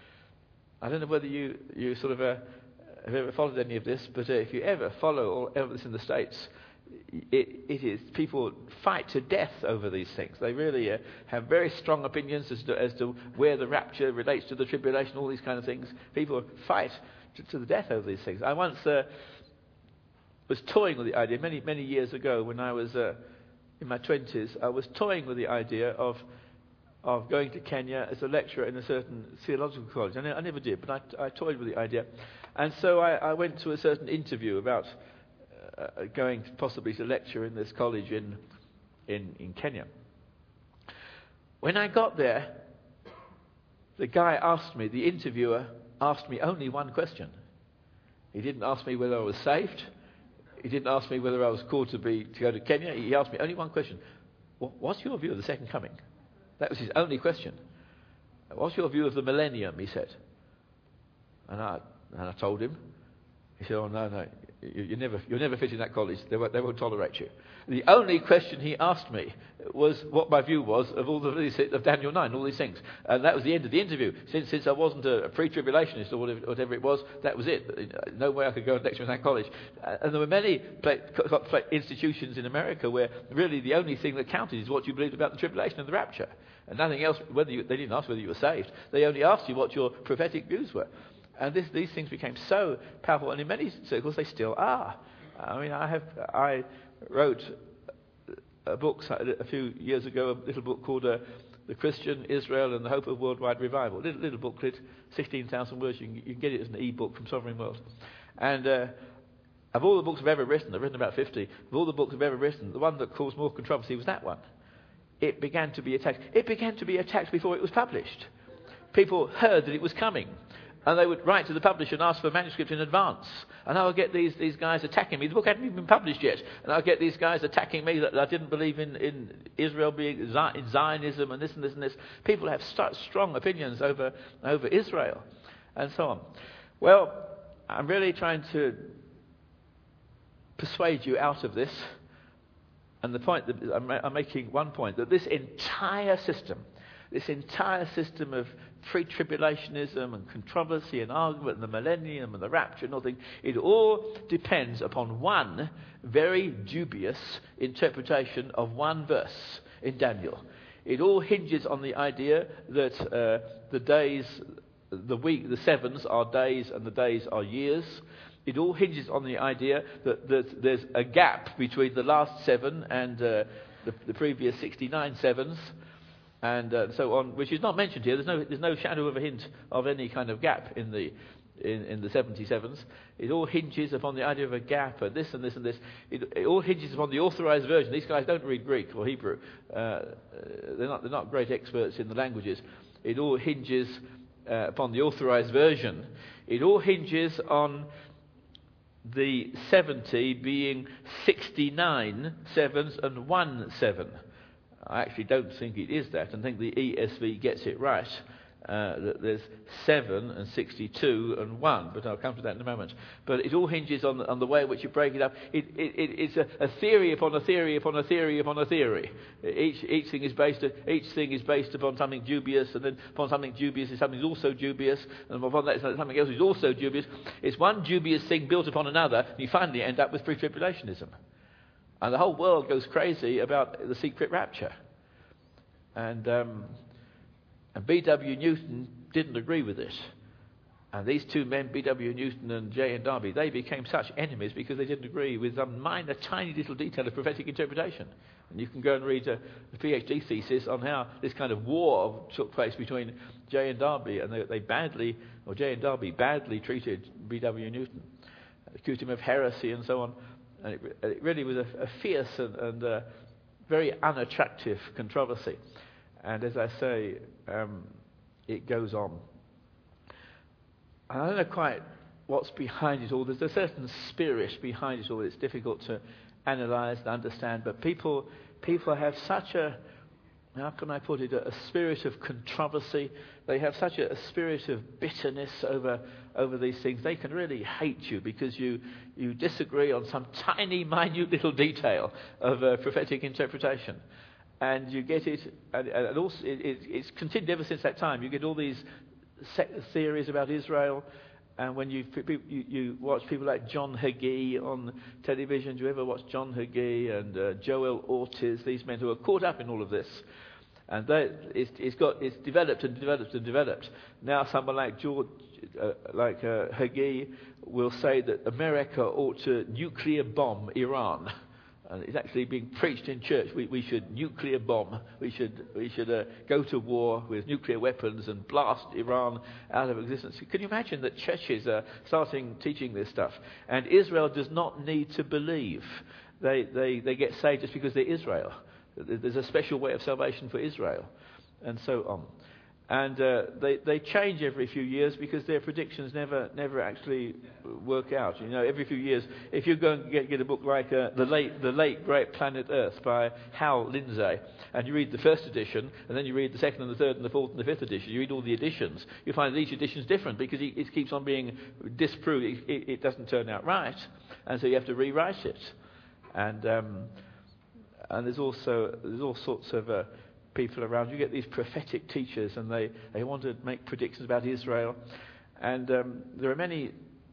I don't know whether you, you sort of uh, have ever followed any of this, but uh, if you ever follow all of this in the States, It, it is people fight to death over these things. They really uh, have very strong opinions as to, as to where the rapture relates to the tribulation, all these kind of things. People fight to, to the death over these things. I once uh, was toying with the idea many many years ago when I was uh, in my twenties. I was toying with the idea of of going to Kenya as a lecturer in a certain theological college. I, ne- I never did, but I, I toyed with the idea, and so I, I went to a certain interview about. Uh, going possibly to lecture in this college in, in in Kenya. When I got there, the guy asked me, the interviewer asked me only one question. He didn't ask me whether I was saved. He didn't ask me whether I was called to be to go to Kenya. He asked me only one question. What's your view of the second coming? That was his only question. What's your view of the millennium? He said. And I and I told him. He said, oh no, no. You, you never, you'll never fit in that college. They won't, they won't tolerate you. The only question he asked me was what my view was of all the of Daniel nine, all these things, and that was the end of the interview. Since since I wasn't a, a pre-tribulationist or whatever, whatever it was, that was it. No way I could go and lecture in that college. And there were many play, play institutions in America where really the only thing that counted is what you believed about the tribulation and the rapture, and nothing else. Whether you, they didn't ask whether you were saved, they only asked you what your prophetic views were. And this, these things became so powerful, and in many circles they still are. I mean, I have I wrote a book a few years ago, a little book called uh, "The Christian Israel and the Hope of Worldwide Revival." Little, little booklet, sixteen thousand words. You can, you can get it as an e-book from Sovereign World. And uh, of all the books I've ever written, I've written about fifty, of all the books I've ever written, the one that caused more controversy was that one. It began to be attacked. It began to be attacked before it was published. People heard that it was coming, and they would write to the publisher and ask for manuscript in advance. And I would get these, these guys attacking me. The book hadn't even been published yet. And I would get these guys attacking me that I didn't believe in, in Israel being in Zionism and this and this and this. People have such strong opinions over, over Israel and so on. Well, I'm really trying to persuade you out of this. And the point that I'm, I'm making one point, that this entire system, this entire system of pre-tribulationism and controversy and argument and the millennium and the rapture and all things, it all depends upon one very dubious interpretation of one verse in Daniel. It all hinges on the idea that uh, the days, the week, the sevens are days and the days are years. It all hinges on the idea that, that there's a gap between the last seven and uh, the, the previous sixty-nine sevens. And uh, so on, which is not mentioned here. There's no, there's no shadow of a hint of any kind of gap in the in, in the seventy-sevens. It all hinges upon the idea of a gap, and this and this and this. It, it all hinges upon the authorized version. These guys don't read Greek or Hebrew. Uh, they're not they're not great experts in the languages. It all hinges uh, upon the authorized version. It all hinges on the seventy being sixty-nine sevens and one seven. I actually don't think it is that, and think the E S V gets it right. Uh, that there's seven and sixty-two and one, but I'll come to that in a moment. But it all hinges on the, on the way in which you break it up. It, it, it, it's a, a theory upon a theory upon a theory upon a theory. Each each thing is based each thing is based upon something dubious, and then upon something dubious is something also dubious, and upon that something else is also dubious. It's one dubious thing built upon another, and you finally end up with pre-tribulationism. And the whole world goes crazy about the secret rapture. And, um, and B W Newton didn't agree with this. And these two men, B W Newton and J N Darby, they became such enemies because they didn't agree with some minor, tiny little detail of prophetic interpretation. And you can go and read a, a PhD thesis on how this kind of war took place between J N Darby, and they, they badly, or J N Darby badly treated B W Newton, accused him of heresy and so on. And it, it really was a, a fierce and, and uh, very unattractive controversy. And as I say, um, it goes on. And I don't know quite what's behind it all. There's a certain spirit behind it all. It's difficult to analyse and understand. But people, people have such a, how can I put it, a, a spirit of controversy. They have such a, a spirit of bitterness over over these things. They can really hate you because you you disagree on some tiny, minute little detail of uh, prophetic interpretation. And you get it, and, and also it, it, it's continued ever since that time. You get all these theories about Israel, and when you, you you watch people like John Hagee on television, do you ever watch John Hagee and uh, Joel Ortiz, these men who are caught up in all of this? And they, it's, it's got it's developed and developed and developed. Now someone like George, uh, like uh, Hagee will say that America ought to nuclear bomb Iran. And it's actually being preached in church. We, we should nuclear bomb. We should we should uh, go to war with nuclear weapons and blast Iran out of existence. Can you imagine that churches are starting teaching this stuff? And Israel does not need to believe. They they, they get saved just because they're Israel. There's a special way of salvation for Israel, and so on. And uh, they they change every few years because their predictions never never actually work out. You know, every few years, if you go and get, get a book like uh, the late the late great Planet Earth by Hal Lindsey, and you read the first edition, and then you read the second and the third and the fourth and the fifth edition, you read all the editions, you find that each edition is different because it, it keeps on being disproved. It, it, it doesn't turn out right, and so you have to rewrite it. And um, and there's also there's all sorts of uh, people around. You get these prophetic teachers, and they, they want to make predictions about Israel. And um, there are many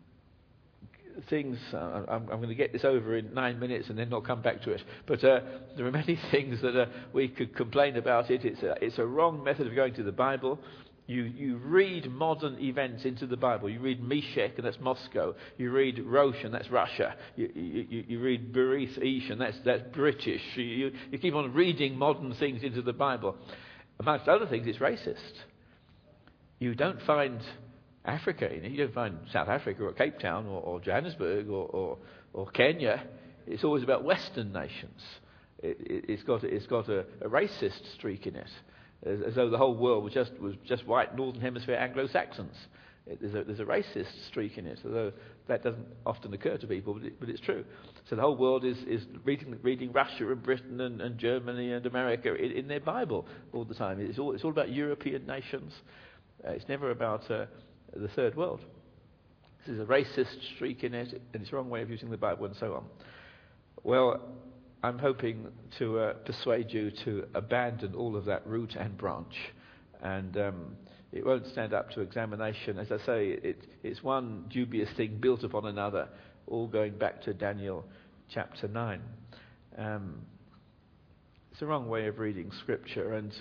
things. Uh, I'm, I'm going to get this over in nine minutes, and then I'll come back to it. But uh, there are many things that uh, we could complain about it. It's a, it's a wrong method of going to the Bible. You you read modern events into the Bible. You read Meshech, and that's Moscow. You read Rosh, and that's Russia. You you, you read Berith Ish, and that's that's British. You, you you keep on reading modern things into the Bible. Amongst other things, it's racist. You don't find Africa. You know, you don't find South Africa or Cape Town or, or Johannesburg or, or, or Kenya. It's always about Western nations. It, it, it's got it's got a, a racist streak in it, as, as though the whole world was just was just white Northern Hemisphere Anglo-Saxons. It, there's, a, there's a racist streak in it, although that doesn't often occur to people, but, it, but it's true. So the whole world is, is reading reading Russia and Britain and, and Germany and America in, in their Bible all the time. It's all it's all about European nations. Uh, it's never about uh, the third world. There's a racist streak in it, and it's the wrong way of using the Bible, and so on. Well, I'm hoping to uh, persuade you to abandon all of that root and branch, and um, it won't stand up to examination. As I say, it, it's one dubious thing built upon another, all going back to Daniel chapter nine. Um, it's the wrong way of reading Scripture, and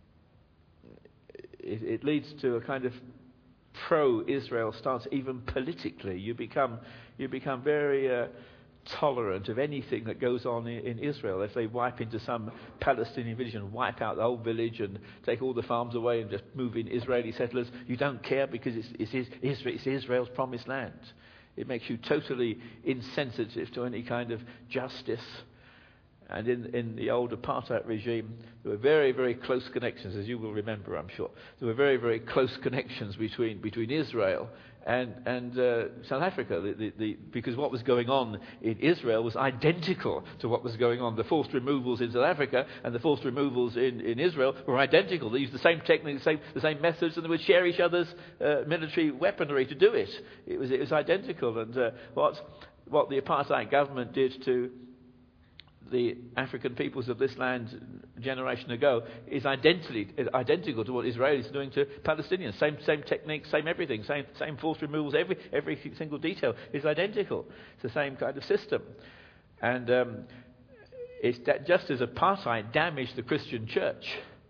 it, it leads to a kind of pro-Israel stance, even politically. You become you become very uh, tolerant of anything that goes on in, in Israel. If they wipe into some Palestinian village and wipe out the whole village and take all the farms away and just move in Israeli settlers, you don't care because it's, it's, Israel, it's Israel's promised land. It makes you totally insensitive to any kind of justice. And in, in the old apartheid regime, there were very, very close connections, as you will remember, I'm sure. There were very, very close connections between between Israel and and uh, South Africa, the, the, the, because what was going on in Israel was identical to what was going on. The forced removals in South Africa and the forced removals in, in Israel were identical. They used the same techniques, the same, the same methods, and they would share each other's uh, military weaponry to do it. It was it was identical. And uh, what what the apartheid government did to the African peoples of this land a generation ago is identically identical to what Israelis are doing to Palestinians. Same same techniques, same everything, same same forced removals. Every every single detail is identical. It's the same kind of system, and um, it's that just as apartheid damaged the Christian church,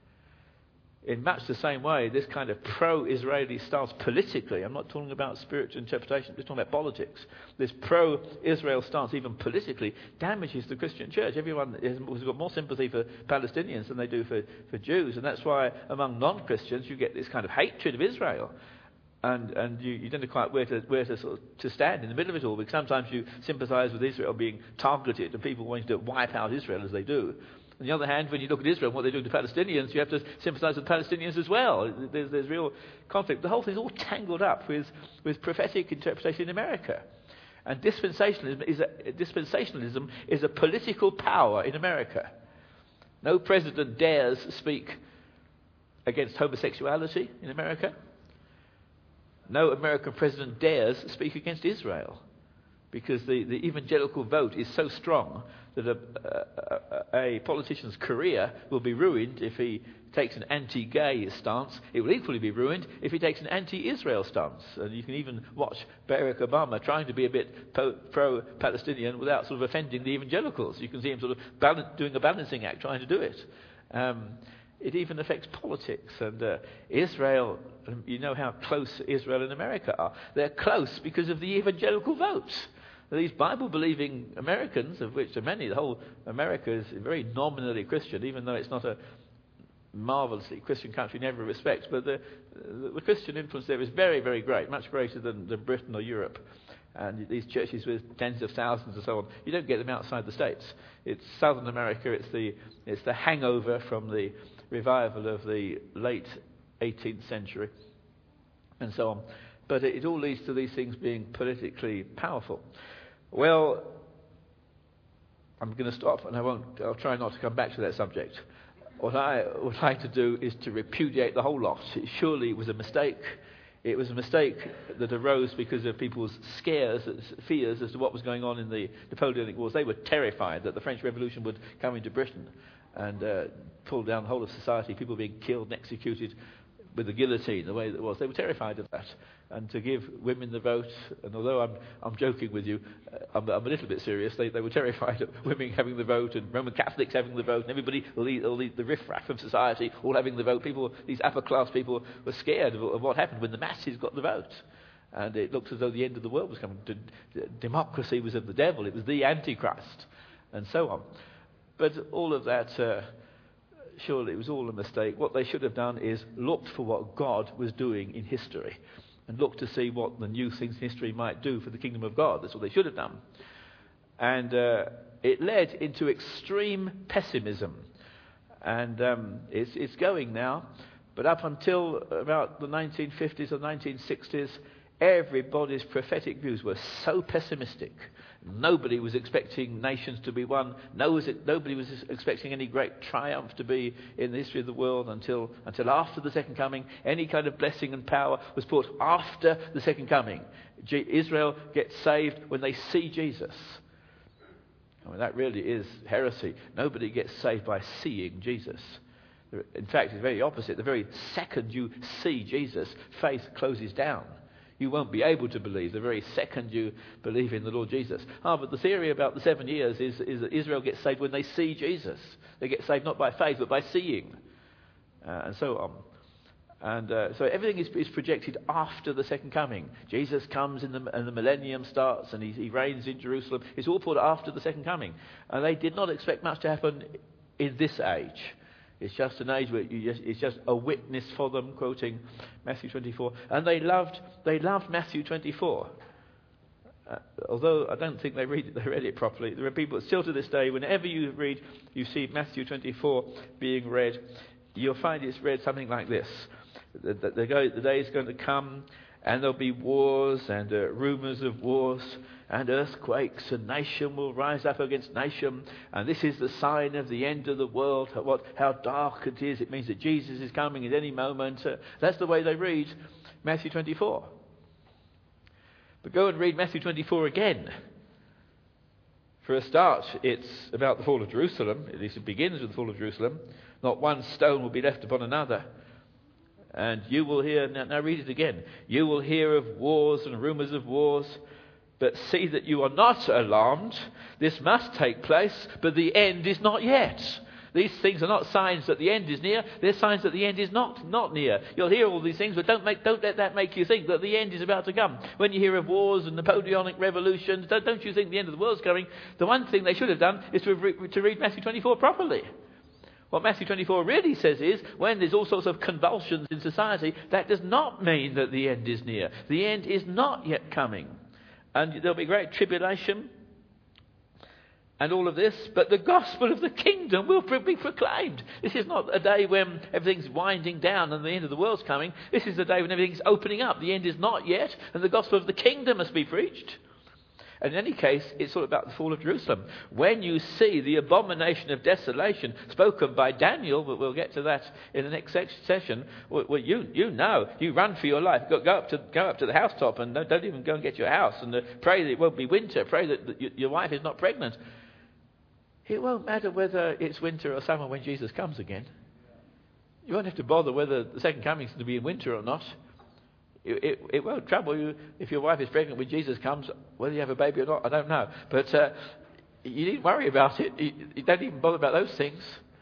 in much the same way, this kind of pro-Israeli stance politically, I'm not talking about spiritual interpretation, I'm just talking about politics. This pro-Israel stance, even politically, damages the Christian church. Everyone has got more sympathy for Palestinians than they do for, for Jews, and that's why among non-Christians you get this kind of hatred of Israel. And and you, you don't know quite where to where to sort of to stand in the middle of it all, because sometimes you sympathise with Israel being targeted and people wanting to wipe out Israel as they do. On the other hand, when you look at Israel and what they do to Palestinians, you have to sympathise with Palestinians as well. There's, there's real conflict. The whole thing is all tangled up with, with prophetic interpretation in America. And dispensationalism is, a, dispensationalism is a political power in America. No president dares speak against homosexuality in America. No American president dares speak against Israel, because the, the evangelical vote is so strong that a, a, a politician's career will be ruined if he takes an anti-gay stance. It will equally be ruined if he takes an anti-Israel stance. And you can even watch Barack Obama trying to be a bit po- pro-Palestinian without sort of offending the evangelicals. You can see him sort of balance, doing a balancing act, trying to do it. Um, it even affects politics. And uh, Israel, you know how close Israel and America are. They're close because of the evangelical vote. These Bible-believing Americans, of which there are many, the whole America is very nominally Christian, even though it's not a marvelously Christian country in every respect, but the, the, the Christian influence there is very, very great, much greater than, than Britain or Europe. And these churches with tens of thousands and so on, you don't get them outside the States. It's Southern America, it's the, it's the hangover from the revival of the late eighteenth century, and so on. But it, it all leads to these things being politically powerful. Well, I'm going to stop, and I won't. I'll try not to come back to that subject. What I would like to do is to repudiate the whole lot. It surely was a mistake. It was a mistake that arose because of people's scares, fears as to what was going on in the Napoleonic Wars. They were terrified that the French Revolution would come into Britain and uh, pull down the whole of society. People being killed and executed with the guillotine, the way that it was. They were terrified of that. And to give women the vote, and although I'm I'm joking with you, uh, I'm, I'm a little bit serious, they, they were terrified of women having the vote and Roman Catholics having the vote, and everybody, all the, all the, the riff-raff of society, all having the vote. People, these upper-class people were scared of, of what happened when the masses got the vote. And it looked as though the end of the world was coming. D- d- democracy was of the devil. It was the Antichrist, and so on. But all of that... Uh, Surely it was all a mistake. What they should have done is looked for what God was doing in history. and look to see what the new things in history might do for the kingdom of God. That's what they should have done. And uh, it led into extreme pessimism. And um, it's, it's going now. But up until about the nineteen fifties or nineteen sixties, everybody's prophetic views were so pessimistic. Nobody was expecting nations to be won. No was it, nobody was expecting any great triumph to be in the history of the world until, until after the second coming. Any kind of blessing and power was put after the second coming. G- Israel gets saved when they see Jesus. I mean, that really is heresy. Nobody gets saved by seeing Jesus. In fact, it's very opposite. The very second you see Jesus, faith closes down. You won't be able to believe the very second you believe in the Lord Jesus. Ah, but the theory about the seven years is, is that Israel gets saved when they see Jesus. They get saved not by faith, but by seeing. Uh, and so on. And uh, so everything is, is projected after the second coming. Jesus comes in the, and the millennium starts and he, he reigns in Jerusalem. It's all put after the second coming. And they did not expect much to happen in this age. It's just an age where you just, it's just a witness for them, quoting Matthew twenty-four. And they loved they loved Matthew twenty-four. Uh, although I don't think they read it, they read it properly. There are people still to this day, whenever you read, you see Matthew twenty-four being read, you'll find it's read something like this. The, the, the, go, the day is going to come and there'll be wars and uh, rumours of wars and earthquakes, and nation will rise up against nation, and this is the sign of the end of the world. What, how dark it is. It means that Jesus is coming at any moment. Uh, that's the way they read Matthew twenty-four. But go and read Matthew twenty-four again. For a start, it's about the fall of Jerusalem. At least it begins with the fall of Jerusalem. Not one stone will be left upon another. And you will hear, now, now read it again. You will hear of wars and rumours of wars, but see that you are not alarmed. This must take place, but the end is not yet. These things are not signs that the end is near. They're signs that the end is not, not near. You'll hear all these things, but don't, make, don't let that make you think that the end is about to come. When you hear of wars and Napoleonic revolutions, don't, don't you think the end of the world's coming? The one thing they should have done is to, re- to read Matthew twenty-four properly. What Matthew twenty-four really says is, when there's all sorts of convulsions in society, that does not mean that the end is near. The end is not yet coming. And there'll be great tribulation and all of this, but the gospel of the kingdom will be proclaimed. This is not a day when everything's winding down and the end of the world's coming. This is the day when everything's opening up. The end is not yet, and the gospel of the kingdom must be preached. And in any case, it's all about the fall of Jerusalem. When you see the abomination of desolation spoken by Daniel, but we'll get to that in the next session, well, you you know, you run for your life. Go, go up to go up to the housetop and don't, don't even go and get your house and uh, pray that it won't be winter. Pray that, that your wife is not pregnant. It won't matter whether it's winter or summer when Jesus comes again. You won't have to bother whether the second coming is going to be in winter or not. It, it, it won't trouble you if your wife is pregnant when Jesus comes. Whether you have a baby or not, I don't know. But uh, you needn't worry about it. You, you don't even bother about those things.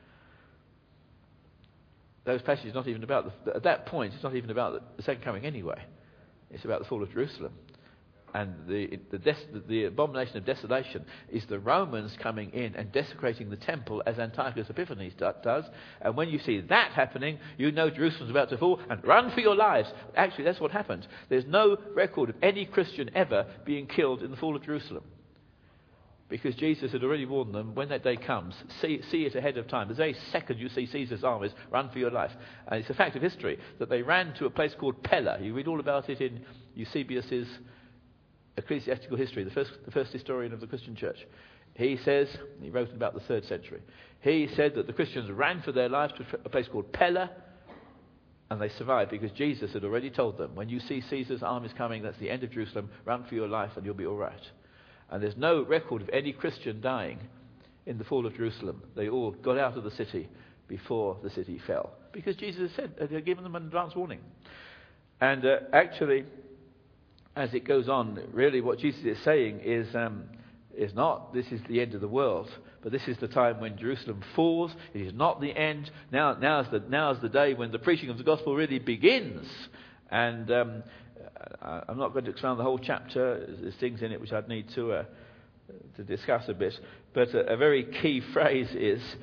Those passages are not even about, the, at that point, it's not even about the, the second coming anyway. It's about the fall of Jerusalem. And the the, des- the abomination of desolation is the Romans coming in and desecrating the temple as Antiochus Epiphanes does. And when you see that happening, you know Jerusalem's about to fall and run for your lives. Actually, that's what happened. There's no record of any Christian ever being killed in the fall of Jerusalem. Because Jesus had already warned them, when that day comes, see, see it ahead of time. The very second you see Caesar's armies, run for your life. And it's a fact of history that they ran to a place called Pella. You read all about it in Eusebius's Ecclesiastical History, the first, the first historian of the Christian church. He says, he wrote in about the third century, he said that the Christians ran for their lives to a place called Pella, and they survived because Jesus had already told them, when you see Caesar's armies coming, that's the end of Jerusalem, run for your life and you'll be all right. And there's no record of any Christian dying in the fall of Jerusalem. They all got out of the city before the city fell, because Jesus had said, had given them an advance warning. And uh, actually, as it goes on, really what Jesus is saying is um, is not this is the end of the world, but this is the time when Jerusalem falls. It is not the end. Now, now's the now's the day when the preaching of the gospel really begins. And um, I'm not going to expound the whole chapter. There's things in it which I'd need to uh, to discuss a bit. But a, a very key phrase is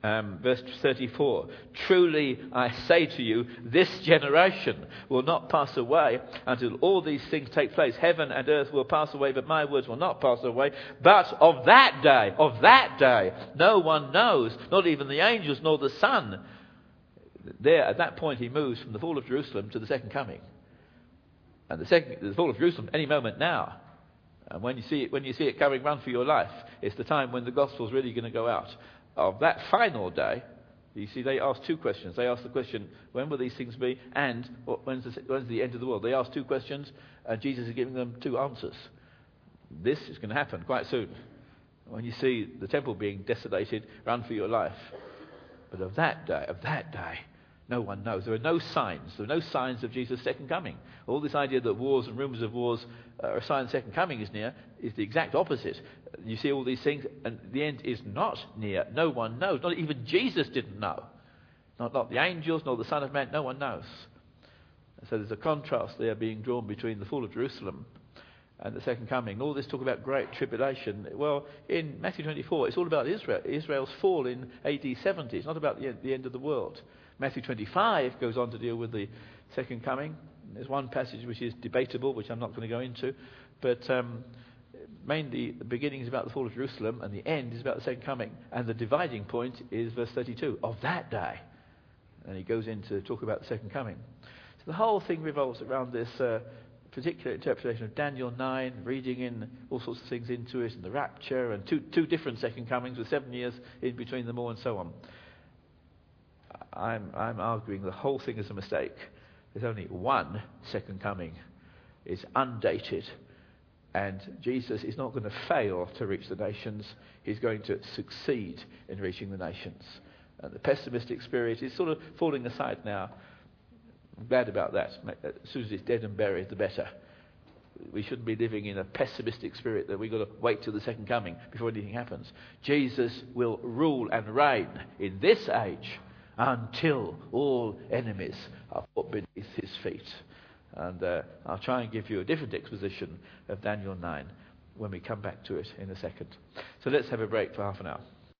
Um, verse thirty-four, truly I say to you, this generation will not pass away until all these things take place. Heaven and earth will pass away, but my words will not pass away. But of that day, of that day, no one knows, not even the angels nor the Son. There, at that point, he moves from the fall of Jerusalem to the second coming. And the second, the fall of Jerusalem, any moment now. And when you see it, when you see it coming, run for your life. It's the time when the gospel's really going to go out. Of that final day, you see, they ask two questions. They ask the question, when will these things be? And when's the, when's the end of the world? They ask two questions, and Jesus is giving them two answers. This is going to happen quite soon. When you see the temple being desolated, run for your life. But of that day, of that day, no one knows. There are no signs. There are no signs of Jesus' second coming. All this idea that wars and rumours of wars are a sign the second coming is near is the exact opposite. You see all these things, and the end is not near. No one knows. Not even Jesus didn't know. Not, not the angels, nor the Son of Man. No one knows. So there's a contrast there being drawn between the fall of Jerusalem and the second coming. All this talk about great tribulation. Well, in Matthew twenty-four, it's all about Israel. Israel's fall in A D seventy. It's not about the end, the end of the world. Matthew twenty-five goes on to deal with the second coming. There's one passage which is debatable, which I'm not going to go into, but um, mainly the beginning is about the fall of Jerusalem, and the end is about the second coming. And the dividing point is verse thirty-two, of that day. And he goes in to talk about the second coming. So the whole thing revolves around this uh, particular interpretation of Daniel nine, reading in all sorts of things into it, and the rapture, and two, two different second comings with seven years in between them all, and so on. I'm, I'm arguing the whole thing is a mistake. There's only one second coming. It's undated. And Jesus is not going to fail to reach the nations. He's going to succeed in reaching the nations. And the pessimistic spirit is sort of falling aside now. I'm glad about that. As soon as it's dead and buried, the better. We shouldn't be living in a pessimistic spirit that we've got to wait till the second coming before anything happens. Jesus will rule and reign in this age until all enemies are put beneath his feet. And uh, I'll try and give you a different exposition of Daniel nine when we come back to it in a second. So let's have a break for half an hour.